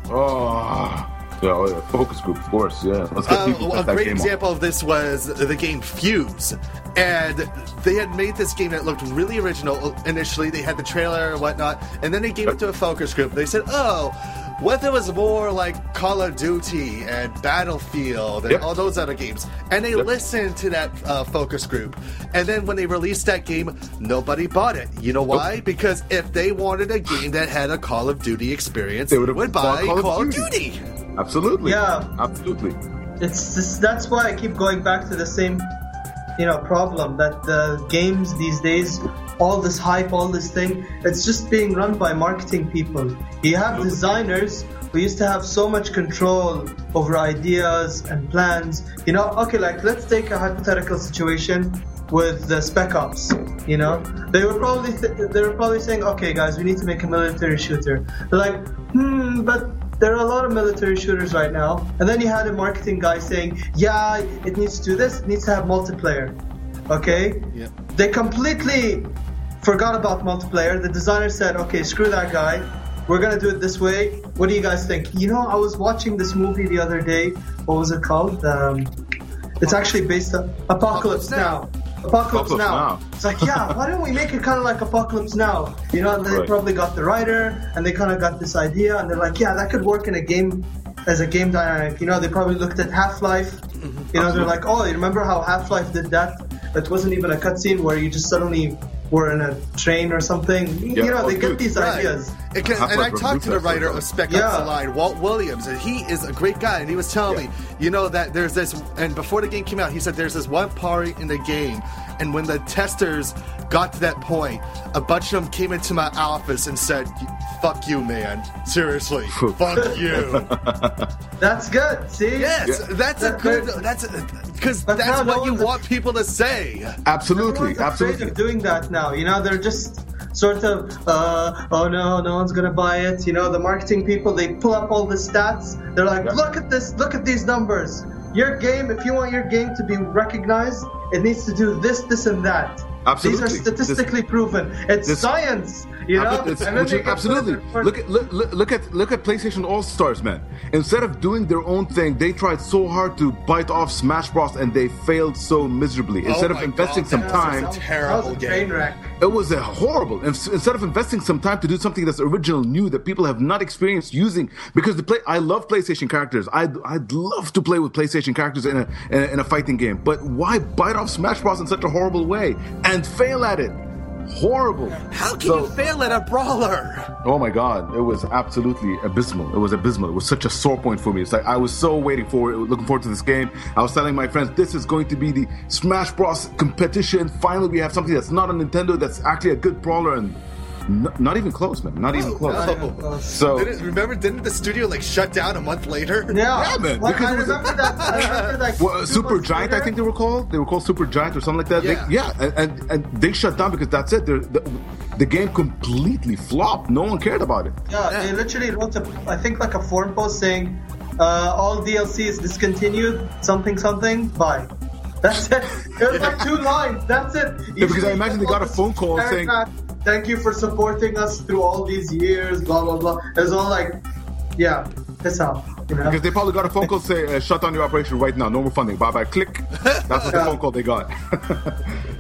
Oh, yeah, oh, yeah, focus group, of course. Yeah, let's get Uh, people to a test that great game example of this was the game Fuse, and they had made this game that looked really original initially. They had the trailer and whatnot, and then they gave it to a focus group. They said, "Oh, what if it was more like Call of Duty and Battlefield and Yep. all those other games?" And they Yep. listened to that uh, focus group, and then when they released that game, nobody bought it. You know why? Because if they wanted a game that had a Call of Duty experience, They they would've would bought buy Call of Call of Duty. Duty. Absolutely. Yeah. Absolutely. It's just, that's why I keep going back to the same, you know, problem that the games these days, all this hype, all this thing, it's just being run by marketing people. You have designers who used to have so much control over ideas and plans. You know, okay, like let's take a hypothetical situation with the Spec Ops. You know, they were probably th- they were probably saying, okay, guys, we need to make a military shooter. They're like, hmm, but there are a lot of military shooters right now. And then you had a marketing guy saying, yeah, it needs to do this, it needs to have multiplayer. Okay? Yep. They completely forgot about multiplayer. The designer said, okay, screw that guy. We're going to do it this way. What do you guys think? You know, I was watching this movie the other day. What was it called? Um, it's actually based on Apocalypse, Apocalypse Now. Now. Apocalypse, Apocalypse Now. Now. It's like, yeah, why don't we make it kind of like Apocalypse Now? You know, and they Right. probably got the writer, and they kind of got this idea, and they're like, yeah, that could work in a game as a game dynamic. You know, they probably looked at Half-Life. You know, they're like, oh, you remember how Half-Life did that? It wasn't even a cutscene where you just suddenly were in a train or something. Yeah, you know, oh, they get dude, these Right. ideas. It can, and I talked to the writer of Spec Ops Yeah. The Line, Walt Williams, and he is a great guy. And he was telling me, you know, that there's this, and before the game came out, he said there's this one party in the game, and when the testers got to that point, a bunch of them came into my office and said, "Fuck you, man. Seriously, fuck you." That's good. See? Yes, that's a That's good. good. That's because But that's now no what you one's- want people to say. Absolutely. Everyone's afraid Absolutely. of doing that now. You know, they're just sort of, uh, oh no, no one's gonna buy it. You know, the marketing people, they pull up all the stats. They're like, Yeah. look at this, look at these numbers. Your game, if you want your game to be recognized, it needs to do this, this, and that. Absolutely. These are statistically proven. It's this- science, you know. It's- And then which they is- get absolutely. further- Look at look, look look at look at PlayStation All Stars, man. Instead of doing their own thing, they tried so hard to bite off Smash Bros. And they failed so miserably. Instead of my investing God, some that was time, a That was terrible a train game. wreck. it was a horrible. Ins- Instead of investing some time to do something that's original, new, that people have not experienced using, because the play, I love PlayStation characters. I'd I'd love to play with PlayStation characters in a in a, in a fighting game. But why bite off Smash Bros. In such a horrible way and fail at it? Horrible. How can So- you fail at a brawler? Oh my God, it was absolutely abysmal. It was abysmal. It was such a sore point for me. It's like I was so waiting for it, looking forward to this game. I was telling my friends, this is going to be the Smash Bros. Competition. Finally, we have something that's not a Nintendo, that's actually a good brawler, and n- not even close, man. Not even close. Not even close. So Didn't, remember, didn't the studio like shut down a month later? Yeah, Yeah, man, Well, because I it was a- remember that. I remember that. Well, uh, two Super months Giant, later- I think they were called. They were called Super Giant or something like that. Yeah. They, yeah, and, and and they shut down because that's it. They're, the, the game completely flopped. No one cared about it. Yeah, they literally wrote a, I think like a forum post saying, uh, all D L C is discontinued, something, something, bye. That's it. It was like two lines, that's it. Yeah, because I imagine they got a phone call saying- paragraph, thank you for supporting us through all these years, blah, blah, blah. It was all like, yeah, piss off. You know? Because they probably got a phone call say, uh, shut down your operation right now, no more funding, bye bye, click. That's what the Yeah. phone call they got.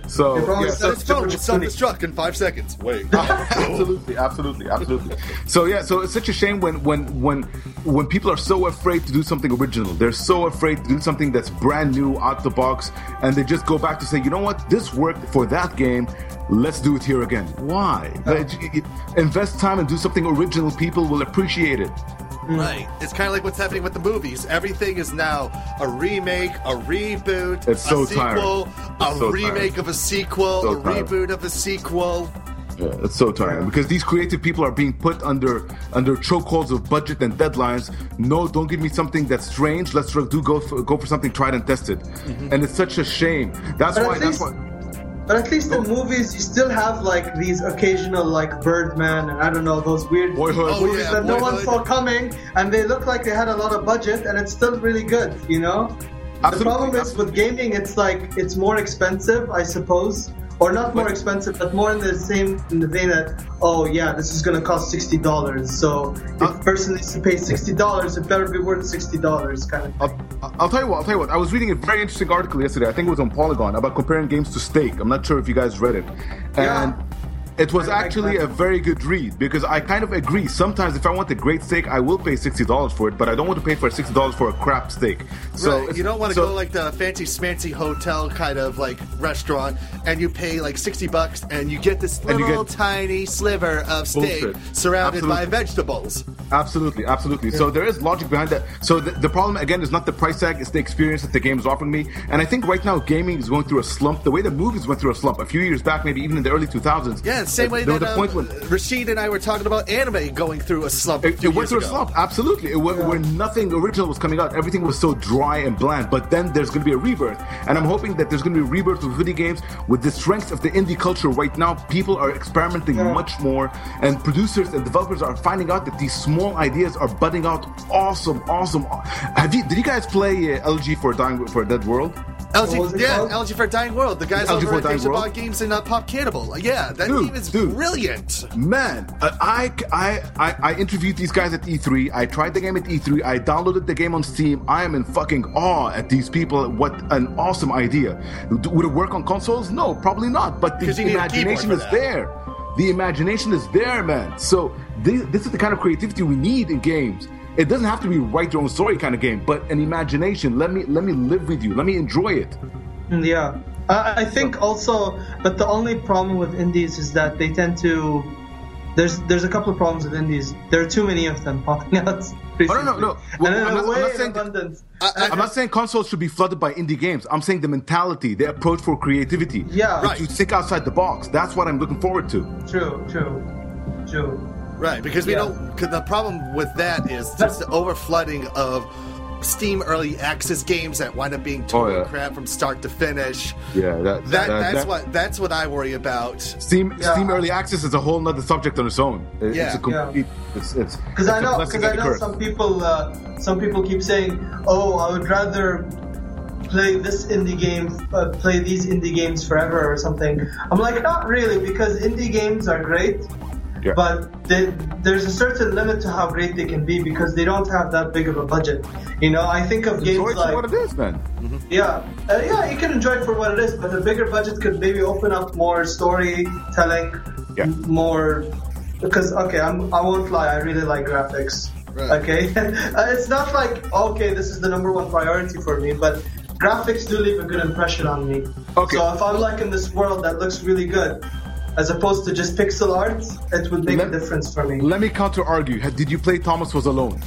So, probably yeah, said so it's phone will self-destruct in five seconds. Wait. absolutely, absolutely, absolutely. So yeah, so it's such a shame when when when when people are so afraid to do something original. They're so afraid to do something that's brand new, out the box, and they just go back to say, you know what, this worked for that game. Let's do it here again. Why? Oh. Invest time and do something original. People will appreciate it. Right. It's kind of like what's happening with the movies. Everything is now a remake, a reboot, it's so a sequel, a so remake tired. of a sequel, so a reboot of a sequel. Yeah, it's so tiring because these creative people are being put under under chokeholds of budget and deadlines. No, don't give me something that's strange. Let's do go for, go for something tried and tested. Mm-hmm. And it's such a shame. That's but why. That's why. But at least in movies, you still have like these occasional like Birdman and I don't know those weird Boyhood. movies oh, yeah, that no Boyhood. one saw coming, and they look like they had a lot of budget, and it's still really good. You know, absolutely, the problem is absolutely. with gaming, it's like it's more expensive, I suppose, or not more expensive, but more in the same in the vein that oh yeah, this is going to cost sixty dollars. So if a person needs to pay sixty dollars, it better be worth sixty dollars, kind of thing. I'll, I'll tell you what. I'll tell you what. I was reading a very interesting article yesterday. I think it was on Polygon about comparing games to steak. I'm not sure if you guys read it, and Yeah. it was I like actually that. a very good read because I kind of agree. Sometimes if I want a great steak, I will pay sixty dollars for it, but I don't want to pay for sixty dollars for a crap steak. So Right. it's- You don't want to so- go like the fancy smancy hotel kind of like restaurant and you pay like sixty bucks and you get this And you little get- tiny sliver of steak Bullshit. surrounded by Absolutely. vegetables. Absolutely, absolutely. So there is logic behind that. So the, the problem again is not the price tag; it's the experience that the game is offering me. And I think right now gaming is going through a slump. The way the movies went through a slump a few years back, maybe even in the early two thousands. Yeah, the same way there that was a um, point when Rashid and I were talking about anime going through a slump. a It, few it went years through a ago. slump, absolutely. It, went, Where nothing original was coming out. Everything was so dry and bland. But then there's going to be a rebirth. And I'm hoping that there's going to be a rebirth with video games. With the strength of the indie culture right now, people are experimenting Yeah. much more. And producers and developers are finding out that these small ideas are budding out awesome, awesome. Have you, did you guys play uh, L G for Dying for Dead World? L G, What was it yeah, called? L G for Dying World. The guys L G over for at Dying Games World? About Games and uh, Pop Cannibal. Yeah, that Dude, game is dude. brilliant. Man, uh, I, I, I, I interviewed these guys at E three. I tried the game at E three. I downloaded the game on Steam. I am in fucking awe at these people. What an awesome idea. Would it work on consoles? No, probably not. But the 'Cause you need a keyboard imagination for is that. there. The imagination is there, man. So this, this is the kind of creativity we need in games. It doesn't have to be write your own story kind of game, but an imagination. Let me let me live with you. Let me enjoy it. Yeah, uh, I think also, but the only problem with indies is that they tend to. There's there's a couple of problems with indies. There are too many of them popping out. Oh, no, no, no. Well, and in I'm a not- I'm way not in saying that- abundance. I, I, I'm not saying consoles should be flooded by indie games. I'm saying the mentality, the approach for creativity. Yeah. That you think outside the box. That's what I'm looking forward to. True, true, true. Right, because we Yeah. don't. Cause the problem with that is just the overflooding of Steam early access games that wind up being total Oh, yeah. crap from start to finish. Yeah, that, That, that- that's that- what that's what I worry about. Steam Yeah. Steam Early Access is a whole nother subject on its own. It- Yeah. it's a complete. It's it's Because it's I a know, blessing because I and a know curse. some people, uh, some people keep saying, "Oh, I would rather play this indie game, uh, play these indie games forever or something." I'm like, not really, because indie games are great, Yeah. but they, there's a certain limit to how great they can be because they don't have that big of a budget. You know, I think of Enjoy games it for like, what it is, man. yeah, uh, yeah, you can enjoy it for what it is, but a bigger budget could maybe open up more storytelling, Yeah. m- more. Because okay, I'm, I won't lie, I really like graphics. Right. Okay, uh, it's not like okay, this is the number one priority for me, but graphics do leave a good impression on me. Okay. So if I'm like in this world that looks really good, as opposed to just pixel art, it would make Let- a difference for me. Let me counter argue. Did you play Thomas Was Alone?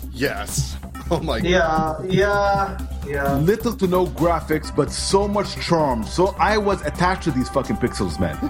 Yes. Oh my god. Yeah, yeah, yeah. Little to no graphics, but so much charm. So I was attached to these fucking pixels, man.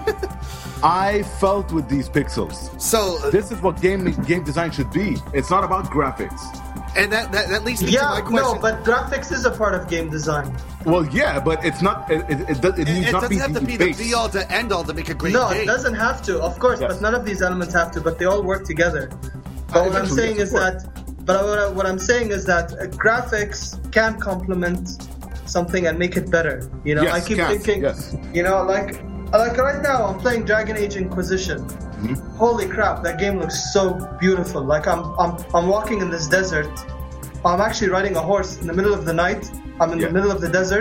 I felt with these pixels. So uh, This is what game game design should be. It's not about graphics. and that, that that leads me to Yeah, my question. no, but graphics is a part of game design. Well, yeah, but it's not. It, it, it, does- it it, needs it not doesn't be have to the be the base. be all to end all to make a great No, game. it doesn't have to, of course, Yes. but none of these elements have to, but they all work together. But what I'm eventually, saying yes, is of that, but what, I, what I'm saying is that uh, graphics can complement something and make it better. You know, Yes, I keep can, thinking, yes. you know, like, like right now I'm playing Dragon Age Inquisition. Mm-hmm. Holy crap, that game looks so beautiful. Like I'm, I'm, I'm walking in this desert. I'm actually riding a horse in the middle of the night. I'm in Yeah. the middle of the desert.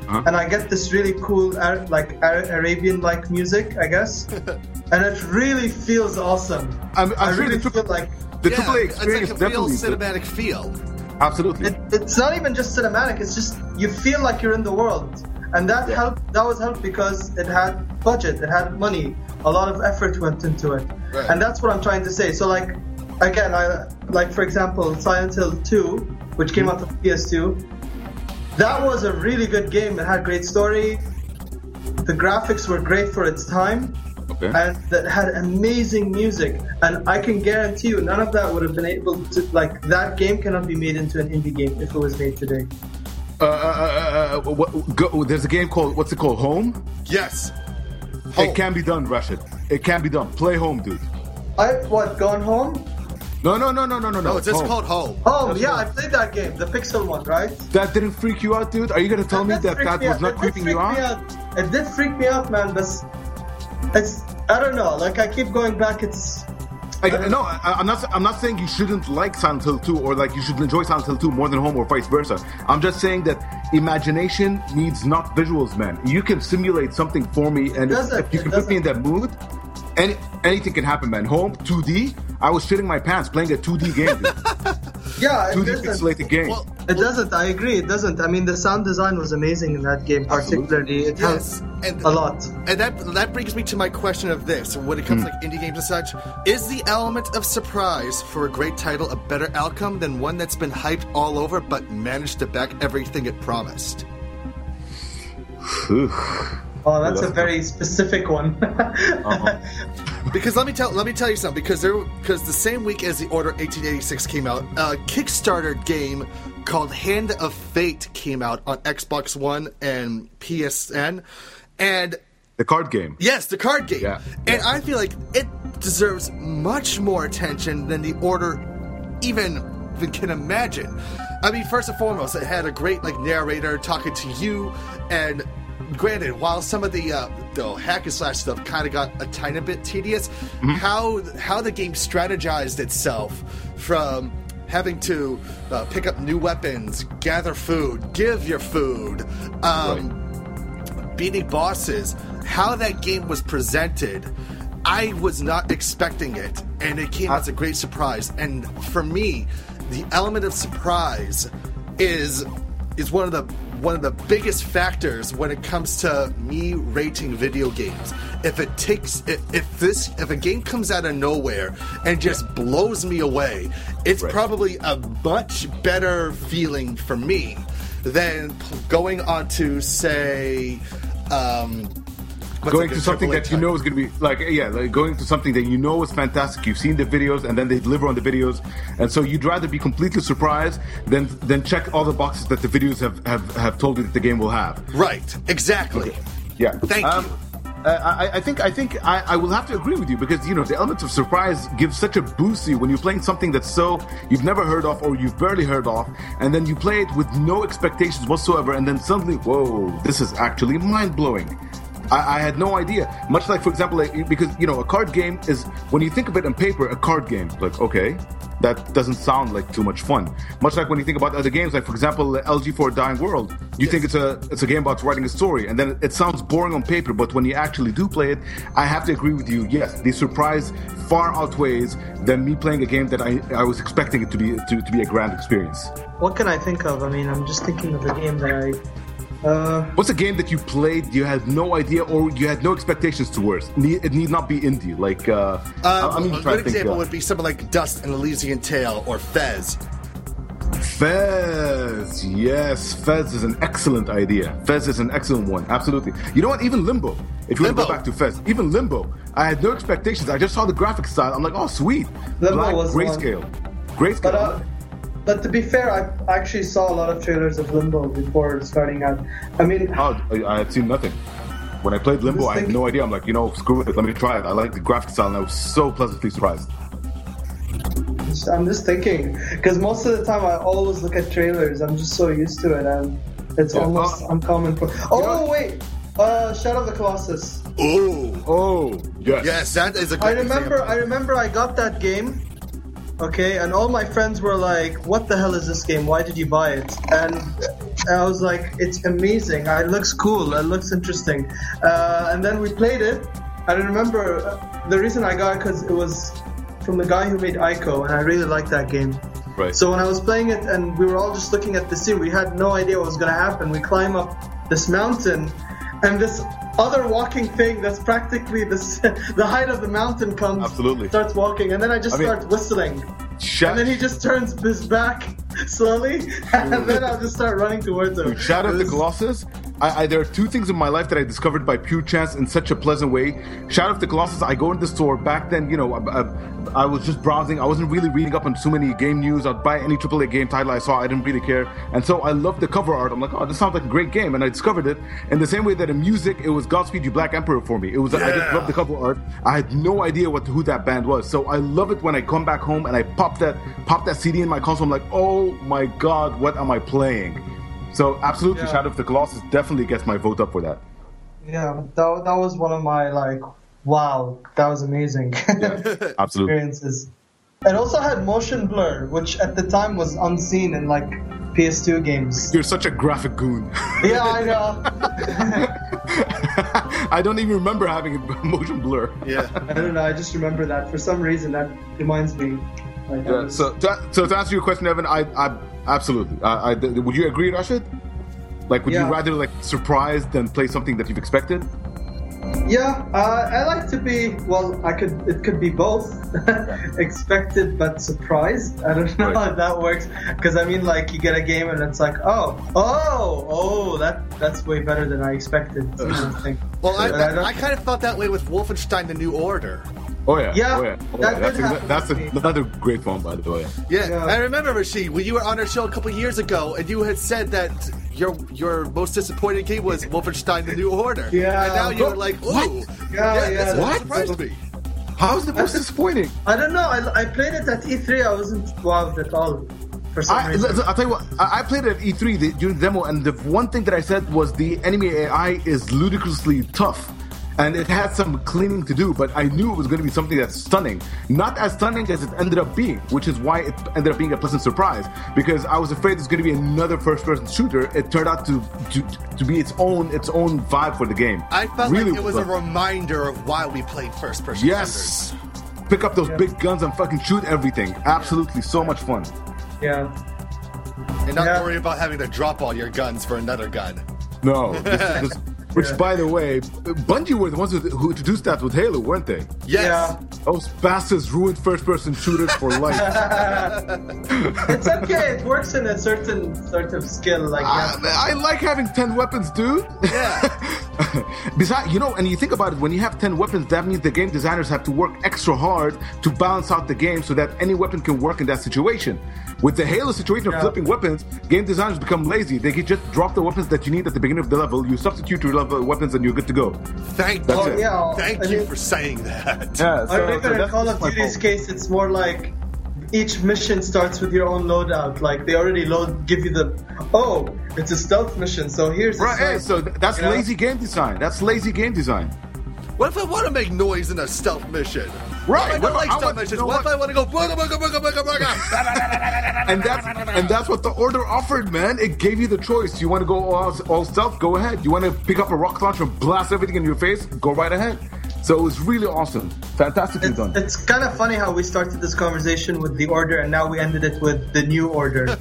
Uh-huh. and I get this really cool, Ar- like Ar- Arabian-like music, I guess, and it really feels awesome. I'm, I'm I sure really the, feel like the Yeah, triple A it's experience like a real definitely cinematic feel. absolutely. it, it's not even just cinematic. It's just you feel like you're in the world, and that Yeah. helped. That was helped because it had budget, it had money, a lot of effort went into it, Right. and that's what I'm trying to say. So like, again, I like for example, Silent Hill two, which came out on P S two. That was a really good game. It had great story. The graphics were great for its time. Okay. And that had amazing music, and I can guarantee you none of that would have been able to, like, that game cannot be made into an indie game if it was made today. Uh, uh, uh, uh, what, go, there's a game called, what's it called, Home? Yes. Home. It can be done, Rashid. It can be done. Play Home, dude. I, what, Gone Home? No, no, no, no, no, no, No, no. it's just Home. called Home. Oh, yeah, I played that game, the pixel one, right? That didn't freak you out, dude? Are you going to tell me It that freaked that me was out. not It did creeping freak you me out? It did freak me out, man, but it's, I don't know, like, I keep going back, it's... I, no, I, I'm not. I'm not saying you shouldn't like Silent Hill two or like you should enjoy Silent Hill two more than Home or vice versa. I'm just saying that imagination needs not visuals, man. You can simulate something for me, and if, Doesn't, if you it can put me in doesn't. that mood, any, anything can happen, man. Home two D. I was shitting my pants playing a two D game, dude. Yeah, it two D doesn't. pixelated game. Well, It doesn't, I agree, it doesn't. I mean, the sound design was amazing in that game, particularly. It Yes, helped and a lot. And that that brings me to my question of this: when it comes Hmm. to like indie games and such, is the element of surprise for a great title a better outcome than one that's been hyped all over but managed to back everything it promised? Oh, that's a that's very specific one. Uh-huh. Because let me tell let me tell you something. Because there because the same week as the Order eighteen eighty-six came out, a Kickstarter game called Hand of Fate came out on Xbox One and P S N, and The card game. yes, the card game. Yeah. And I feel like it deserves much more attention than the Order even, even can imagine. I mean, first and foremost, it had a great like narrator talking to you, and granted, while some of the uh, the hack and slash stuff kind of got a tiny bit tedious, how how the game strategized itself from having to uh, pick up new weapons, gather food, give your food, um, beating bosses, how that game was presented, I was not expecting it, and it came as a great surprise. And for me, the element of surprise is is one of the one of the biggest factors when it comes to me rating video games. If it takes if, if this if a game comes out of nowhere and just blows me away, it's Right. probably a much better feeling for me than p- going on to say um what's a Going good to something triple A that you know is going to be like, yeah, like going to something that you know is fantastic. You've seen the videos, and then they deliver on the videos, and so you'd rather be completely surprised than than check all the boxes that the videos have have, have told you that the game will have. Right, exactly. Yeah, Thank um, you. Uh, I, I think I think I, I will have to agree with you because you know the element of surprise gives such a boost to you when you're playing something that's so you've never heard of or you've barely heard of, and then you play it with no expectations whatsoever, and then suddenly, whoa, this is actually mind blowing. I, I had no idea. Much like, for example, like, because you know, a card game is when you think of it on paper, a card game. Like, okay, that doesn't sound like too much fun. Much like when you think about other games, like for example, L G for a Dying World. You yes. think it's a it's a game about writing a story, and then it sounds boring on paper. But when you actually do play it, I have to agree with you. Yes, the surprise far outweighs than me playing a game that I, I was expecting it to be to, to be a grand experience. What can I think of? I mean, I'm just thinking of a game that I. Uh, What's a game that you played, you had no idea, or you had no expectations towards? It need not be indie. Like, uh, uh, I mean, a good example uh, would be something like Dust and Elysian Tale or Fez. Fez, yes, Fez is an excellent idea. Fez is an excellent one, absolutely. You know what? Even Limbo. If you want to go back to Fez, even Limbo, I had no expectations. I just saw the graphic style. I'm like, oh, sweet. Limbo Black was grayscale, grayscale. But, uh, But to be fair, I actually saw a lot of trailers of Limbo before starting out. I mean... Oh, I had seen nothing. When I played Limbo, I had no idea. I'm like, you know, screw it, let me try it. I like the graphic style, and I was so pleasantly surprised. I'm just thinking, because most of the time I always look at trailers. I'm just so used to it, and it's yeah. almost uh, uncommon. For... Oh, you know, wait! Uh, Shadow of the Colossus. Oh! Oh, yes. Yes, that is a good I remember, example. I remember I got that game. Okay, and all my friends were like, what the hell is this game? Why did you buy it? And I was like, it's amazing. It looks cool. It looks interesting. Uh, and then we played it. I remember uh, the reason I got it because it was from the guy who made Ico, and I really liked that game. Right. So when I was playing it, and we were all just looking at the sea, we had no idea what was going to happen. We climb up this mountain, and this other walking thing that's practically this, the height of the mountain comes, Absolutely. starts walking, and then I just I mean, start whistling. Shout, and then he just turns his back slowly, and then I'll just start running towards him. Shadow of the It was- Colossus. I, I, there are two things in my life that I discovered by pure chance in such a pleasant way. Shadow of the Colossus, I go in the store. Back then, you know, I, I, I was just browsing. I wasn't really reading up on too many game news. I'd buy any triple A game title I saw. I didn't really care. And so I loved the cover art. I'm like, oh, this sounds like a great game. And I discovered it in the same way that in music, it was Godspeed You Black Emperor for me. It was, yeah. I just loved the cover art. I had no idea what who that band was. So I love it when I come back home and I pop that, pop that C D in my console. I'm like, oh my God, what am I playing? So absolutely, Yeah. Shadow of the Colossus definitely gets my vote up for that. Yeah, that, that was one of my, like, wow, that was amazing Yeah, absolutely. experiences. It also had motion blur, which at the time was unseen in, like, P S two games. You're such a graphic goon. Yeah, I know. I don't even remember having a motion blur. Yeah. I don't know, I just remember that. For some reason, that reminds me. Like, I Yeah, was- so, to, so to answer your question, Evan, I, I absolutely. I, I, would you agree, Rashid? Like, would Yeah. you rather like surprised than play something that you've expected? Yeah, uh, I like to be, well, I could, it could be both. Expected but surprised. I don't know Right. how that works. Because I mean, like, you get a game and it's like, oh, oh, oh, that that's way better than I expected. Sort of thing. Well, I, But I don't- I kind of felt that way with Wolfenstein: The New Order. Oh yeah, Yeah, oh yeah, oh, that yeah. That's, did exa- happen that's to me. another great phone, by the way. Yeah, Yeah. I remember, Rashid, when you were on our show a couple years ago, and you had said that your your most disappointing game was Wolfenstein: The New Order. Yeah. And now you're like, ooh. What? Yeah, yeah, That's that's- what surprised me. How is the most disappointing? I don't know. I, I played it at E three. I wasn't wowed at all for some I, reason. I'll tell you what. I I played it at E three the, during the demo, and the one thing that I said was the enemy A I is ludicrously tough. And it had some cleaning to do, but I knew it was going to be something that's stunning. Not as stunning as it ended up being, which is why it ended up being a pleasant surprise. Because I was afraid it's going to be another first-person shooter. It turned out to, to to be its own its own vibe for the game. I felt Really like it was well a done. reminder of why we played first-person Yes. Pick up those big guns and fucking shoot everything. Absolutely, so much fun. Yeah. shooters. And not Yeah. worry about having to drop all your guns for another gun. No, this, this, which, Yeah. by the way, Bungie were the ones who, who introduced that with Halo, weren't they? Yes. Those bastards ruined first-person shooters for life. It's okay. It works in a certain sort of skill. Like, I, yeah. I like having ten weapons, dude. Yeah. Besides, you know, and you think about it, when you have ten weapons, that means the game designers have to work extra hard to balance out the game so that any weapon can work in that situation. With the Halo situation of Yeah. flipping weapons, game designers become lazy. They can just drop the weapons that you need at the beginning of the level, you substitute your level weapons, and you're good to go. Thank That's you. it. Yeah, Thank I you mean- for saying that. Yeah, I think in Call of Duty's case, it's more like each mission starts with your own loadout. Like, they already load, give you the, oh, it's a stealth mission, so here's Right, the hey, so th- that's You know? lazy game design. That's lazy game design. What if I want to make noise in a stealth mission? Right. What if I What don't if like I stealth want- missions? you know What if what? I want to go booga booga booga booga booga? And that's and that's what the order offered, man. It gave you the choice. You want to go all, all stealth? Go ahead. You want to pick up a rocket launcher and blast everything in your face? Go right ahead. So it was really awesome. Fantastically It's, done. it's kind of funny how we started this conversation with the order and now we ended it with the new order.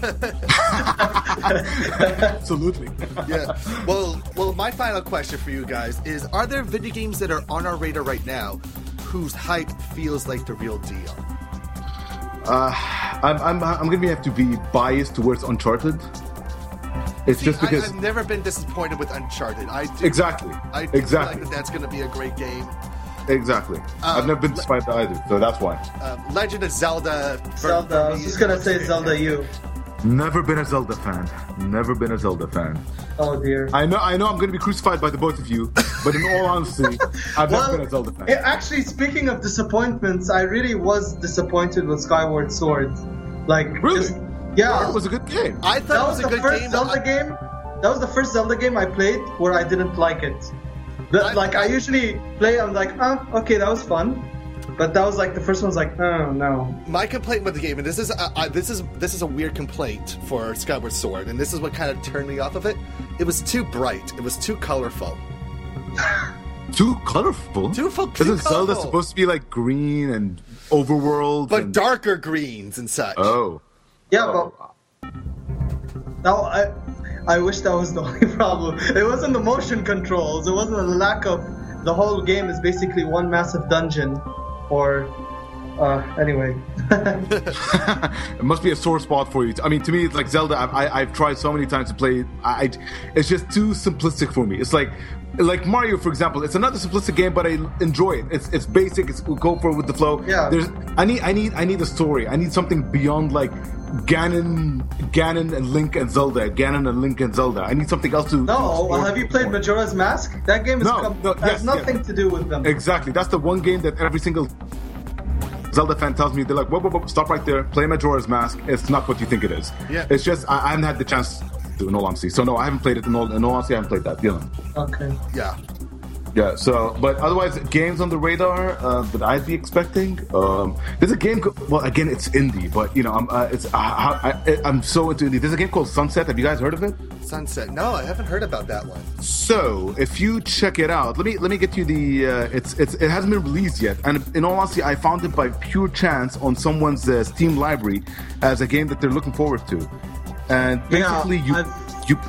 Absolutely. Yeah. Well, well, my final question for you guys is: are there video games that are on our radar right now whose hype feels like the real deal? Uh, I'm I'm I'm gonna have to be biased towards Uncharted. It's See, just because I, I've never been disappointed with Uncharted. I do, exactly, I do exactly, feel like that that's going to be a great game. exactly. I've never been disappointed either, so that's why. Um, Legend of Zelda. for- Zelda, for I was me just gonna looks say Zelda U. Never been a Zelda fan. Never been a Zelda fan. Oh dear. I know, I know, I'm gonna be crucified by the both of you, but in all honesty, I've never been a Zelda fan. eh, actually, speaking of disappointments, I really was disappointed with Skyward Sword. Like, Really? just, yeah, It was a good game. I thought that it was was a the good first game. Zelda I- game. That was the first Zelda game I played where I didn't like it. The- I- like I usually play, I'm like, ah, okay, that was fun. But that was like the first one's like, oh no. My complaint with the game, and this is uh, uh, this is this is a weird complaint for Skyward Sword, and this is what kind of turned me off of it. It was too bright. It was too colorful. Too colorful. Too, fo- too Isn't colorful. Zelda supposed to be like green and overworld? But and... darker greens and such. Oh. Yeah, oh. but no, I I wish that was the only problem. It wasn't the motion controls. It wasn't the lack of. The whole game is basically one massive dungeon, or uh, anyway. It must be a sore spot for you. I mean, to me, it's like Zelda. I, I, I've tried so many times to play it. I, I, it's just too simplistic for me. It's like, like Mario, for example. It's another simplistic game, but I enjoy it. It's it's basic. It's we go for it with the flow. Yeah. There's I need I need I need a story. I need something beyond like Ganon, Ganon and Link and Zelda. Ganon and Link and Zelda. I need something else to. No, well, have you played Majora's Mask? That game is No, com- no, has yes, nothing yes. to do with them. Exactly. That's the one game that every single Zelda fan tells me, they're like, whoa, whoa, whoa, stop right there. Play Majora's Mask. It's not what you think it is. Yeah. It's just, I, I haven't had the chance to, in all honesty. So, no, I haven't played it. In all, in all honesty, I haven't played that. You know. Okay. Yeah. Yeah, so, but otherwise, games on the radar uh, that I'd be expecting. Um, there's a game, co- well, again, it's indie, but, you know, I'm, uh, it's, uh, I, I, I'm so into indie. There's a game called Sunset. Have you guys heard of it? Sunset. No, I haven't heard about that one. So, if you check it out, let me let me get you the. Uh, it's it's it hasn't been released yet, and in all honesty, I found it by pure chance on someone's uh, Steam library as a game that they're looking forward to, and basically Yeah, you I've- you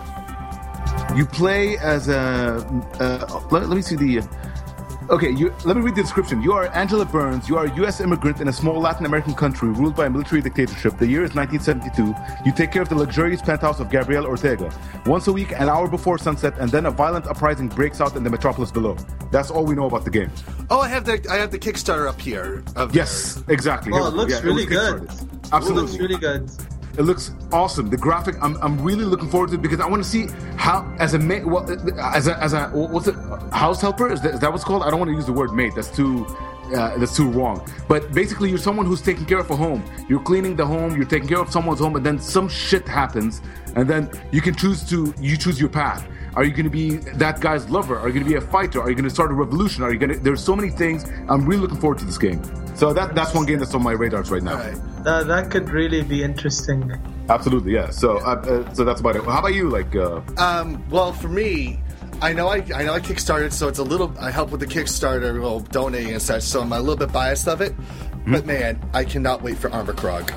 you play as a. Uh, let, let me see the. Okay, you, let me read the description. You are Angela Burns. You are a U S immigrant in a small Latin American country ruled by a military dictatorship. The year is nineteen seventy-two. You take care of the luxurious penthouse of Gabriel Ortega. Once a week, an hour before sunset, and then a violent uprising breaks out in the metropolis below. That's all we know about the game. Oh, I have the I have the Kickstarter up here. Of Yes, exactly. Oh, it looks Yeah, really was good. Kickstarted. It Absolutely. looks really good. It looks awesome. The graphic, I'm, I'm really looking forward to it because I want to see how, as a mate, well, as a, as a, what's it, house helper? Is that, is that what's called? I don't want to use the word mate. That's too, uh, that's too wrong. But basically, you're someone who's taking care of a home. You're cleaning the home. You're taking care of someone's home, and then some shit happens, and then you can choose to, you choose your path. Are you going to be that guy's lover? Are you going to be a fighter? Are you going to start a revolution? Are you going to? There's so many things. I'm really looking forward to this game. So that that's one game that's on my radars right now. All right. That that could really be interesting. Absolutely, yeah. So, uh, uh, so that's about it. How about you? Like, uh, Um, well, for me, I know I I know I kickstarted, so it's a little. I help with the Kickstarter, well, donating and such. So I'm a little bit biased of it. Mm-hmm. But man, I cannot wait for Armor Krog.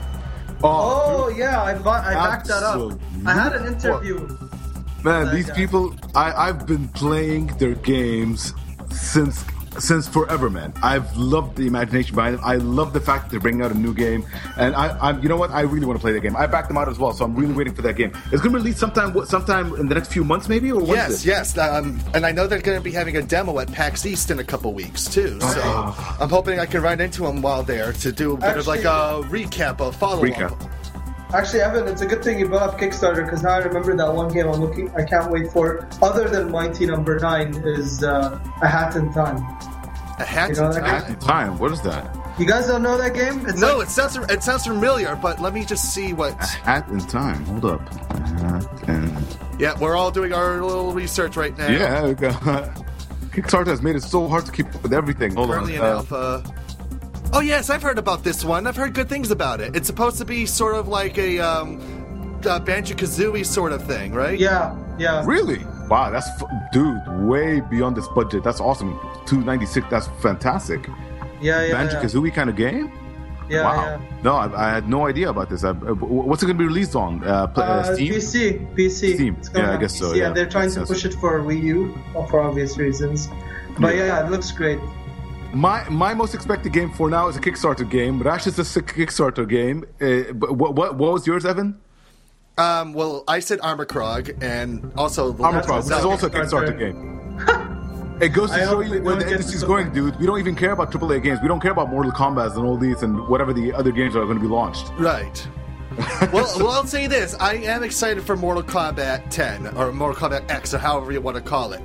Oh yeah, I bought, I backed that up. Absolutely. I had an interview. man, That these guy. people. I I've been playing their games since since forever, man. I've loved the imagination behind it. I love the fact that they're bringing out a new game, and I, I'm, you know what? I really want to play that game. I backed them out as well, so I'm really waiting for that game. It's going to release sometime, what, sometime in the next few months, maybe, or when's Yes, it? yes, um, and I know they're going to be having a demo at PAX East in a couple weeks too. So Oh. I'm hoping I can run into them while there to do a bit of like a recap, a follow Recap. up. Actually, Evan, it's a good thing you brought up Kickstarter because now I remember that one game I'm looking. I can't wait for. Other than Mighty Number Nine, is uh, A Hat in Time. A hat You know in that time. At the time, what is that? You guys don't know that game? It's No, like, it sounds it sounds familiar, but let me just see what. Hat in time. Hold up. Hat in... Yeah, we're all doing our little research right now. Yeah, we got- Kickstarter has made it so hard to keep up with everything. Hold Currently in on. Uh, alpha. Oh yes, I've heard about this one. I've heard good things about it. It's supposed to be sort of like a um, uh, Banjo-Kazooie sort of thing, right? yeah, yeah. Really? Wow, that's f- dude, way beyond this budget. That's awesome. two ninety-six. That's fantastic. Yeah, yeah, Banjo yeah. Kazooie kind of game. Yeah, wow. yeah. No, I, I had no idea about this. I, uh, what's it going to be released on? Uh, pl- uh, Uh, Steam. P C, P C. Steam. It's coming Yeah, I on guess P C, so, yeah. And they're trying Makes to sense. push it for Wii U for obvious reasons. But Yeah. yeah, it looks great. My my most expected game for now is a Kickstarter game. Rash is a sick Kickstarter game. Uh, but what, what what was yours, Evan? Um, well, I said Armor Krog, and also the Armor Legend Krog, of which is Zelda. also a Kickstarter game. It goes to I show hope you we where don't the get industry's to- going, dude. We don't even care about triple A games. We don't care about Mortal Kombat and all these and whatever the other games are going to be launched. Right. well, well, I'll say this: I am excited for Mortal Kombat ten or Mortal Kombat X or however you want to call it.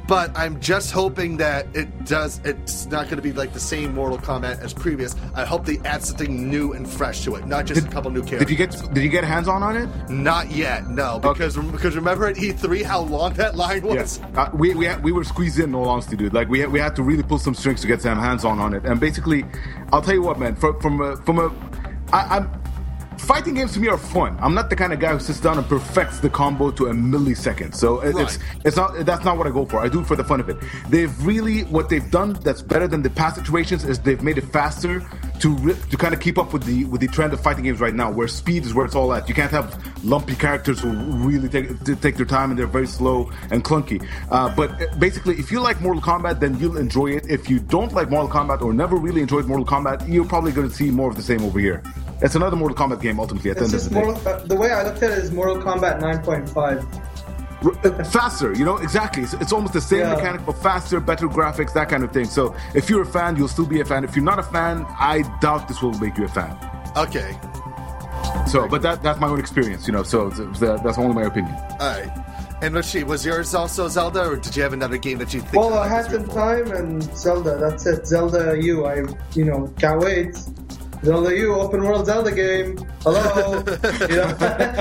but I'm just hoping that it does. It's not going to be like the same Mortal Kombat as previous. I hope they add something new and fresh to it, not just Did- a couple new characters. Did you get Did you get hands on on it? Not yet, no. Because because remember at E three how long that line was. Yes, uh, we we had, we were squeezed in. In all honesty, dude, like we had, we had to really pull some strings to get some hands on on it. And basically, I'll tell you what, man. From from a, from a, I, I'm. Fighting games to me are fun. I'm not the kind of guy who sits down and perfects the combo to a millisecond. So it, Right. it's it's not that's not what I go for. I do it for the fun of it. They've really what they've done that's better than the past iterations is they've made it faster to re- to kind of keep up with the with the trend of fighting games right now, where speed is where it's all at. You can't have lumpy characters who really take to take their time and they're very slow and clunky. Uh, but basically, if you like Mortal Kombat, then you'll enjoy it. If you don't like Mortal Kombat or never really enjoyed Mortal Kombat, you're probably going to see more of the same over here. It's another Mortal Kombat game, ultimately. At the It's end just of the day, Mortal, uh, the way I looked at it is Mortal Kombat nine point five. R- uh, faster, you know, exactly. It's, it's almost the same Yeah. mechanic, but faster, better graphics, that kind of thing. So, if you're a fan, you'll still be a fan. If you're not a fan, I doubt this will make you a fan. Okay. So, but that that's my own experience, you know. So that, that's only my opinion. All right. And Rashid, was yours also Zelda, or did you have another game that you think? Well, you I liked had this some before? time and Zelda. That's it. Zelda U. I, you know, can't wait. Zelda U, open world Zelda game. Hello. You know?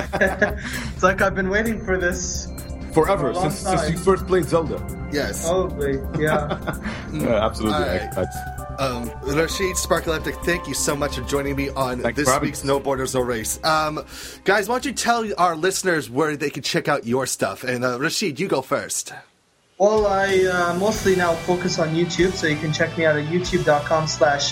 It's like I've been waiting for this Forever, For a long since, since time. you first played Zelda. Yes. Probably. Yeah. Yeah, absolutely. All right. I- I- Um, Rashid Sparkaleptic, thank you so much for joining me on Thanks this for having week's me. No Borders No Race. Um, guys, why don't you tell our listeners where they can check out your stuff? And uh, Rashid, you go first. Well, I uh, mostly now focus on YouTube, so you can check me out at youtube.com slash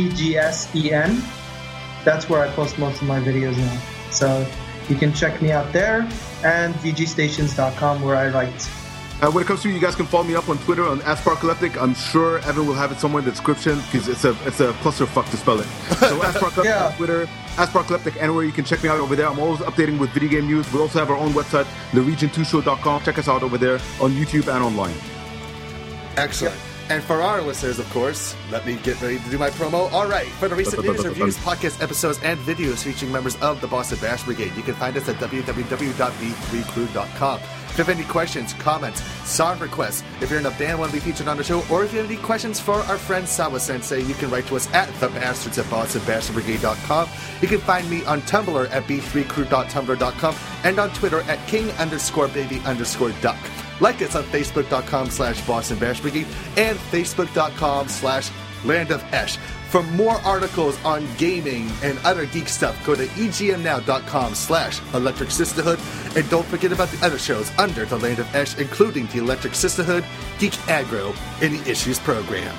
VGSEN. That's where I post most of my videos now. So you can check me out there, and V G stations dot com where I write. Uh, when it comes to you, you guys can follow me up on Twitter on Asparcalyptic. I'm sure Evan will have it somewhere in the description because it's a it's a clusterfuck to spell it. So Asparcalyptic Yeah. on Twitter, Asparcalyptic anywhere. You can check me out over there. I'm always updating with video game news. We also have our own website, the region two show dot com. Check us out over there on YouTube and online. Excellent. And for our listeners, of course, let me get ready to do my promo. All right, for the recent news, reviews, podcast episodes, and videos featuring members of the Boston Bash Brigade, you can find us at w w w dot b three crew dot com. If you have any questions, comments, song requests, if you're in a band and want to be featured on the show, or if you have any questions for our friend Sawa Sensei, you can write to us at the bastards at boston bash brigade dot com. You can find me on Tumblr at b three crew dot tumblr dot com and on Twitter at king underscore baby underscore duck. Like us on facebook.com slash Boston Bash Brigade and facebook.com slash Land of Esh. For more articles on gaming and other geek stuff, go to e g m now dot com slash Electric Sisterhood. And don't forget about the other shows under the Land of Esh, including the Electric Sisterhood, Geek Aggro, and the Issues Program.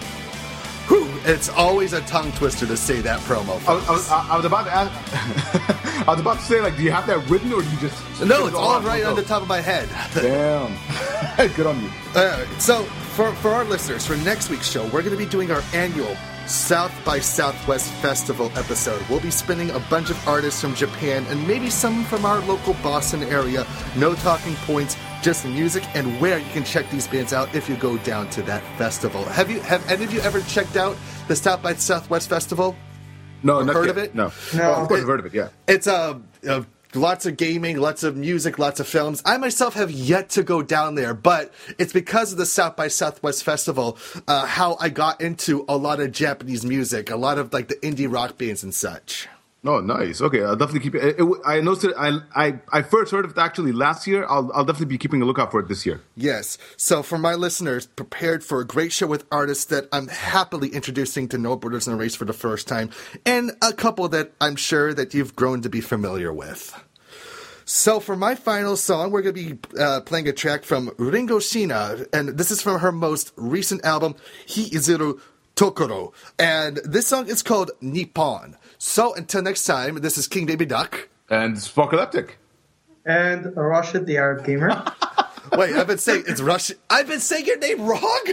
Whew, it's always a tongue twister to say that promo. I was, I was, I was about to ask, I was about to say, like, do you have that written or do you just? No, it's all right on the top of my head. Damn. Good on you. Uh, so, for, for our listeners, for next week's show, we're going to be doing our annual South by Southwest Festival episode. We'll be spinning a bunch of artists from Japan and maybe some from our local Boston area. No talking points, just music and where you can check these bands out if you go down to that festival. Have you have any of you ever checked out the South by Southwest Festival? No, Or not heard yet. of it? No. No. Oh, of course, I've heard of it. Yeah. It's uh, uh, lots of gaming, lots of music, lots of films. I myself have yet to go down there, but it's because of the South by Southwest Festival uh, how I got into a lot of Japanese music, a lot of like the indie rock bands and such. Oh, nice. Okay, I'll definitely keep it. it, it I noticed it. I, I I first heard of it actually last year. I'll I'll definitely be keeping a lookout for it this year. Yes. So for my listeners, prepared for a great show with artists that I'm happily introducing to No Borders No Race for the first time, and a couple that I'm sure that you've grown to be familiar with. So for my final song, we're going to be uh, playing a track from Ringo Shina, and this is from her most recent album, Hiizuru Tokoro. And this song is called Nippon. So until next time, this is King Baby Duck. And Sparkaleptic. And Rashid, the Arab Gamer. Wait, I've been saying it's Russian. I've been saying your name wrong.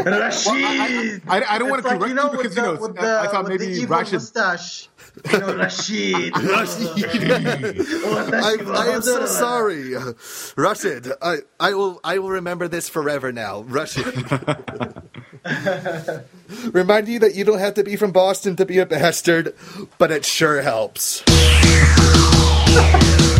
Rashid. I, I don't want It's to like, correct you know, you because with you the, know with I the, thought with the maybe evil Rashid. mustache. You know, Rashid. I, I am so sorry, Rashid. I, I will I will remember this forever now, Rashid. Remind you that you don't have to be from Boston to be a bastard, but it sure helps.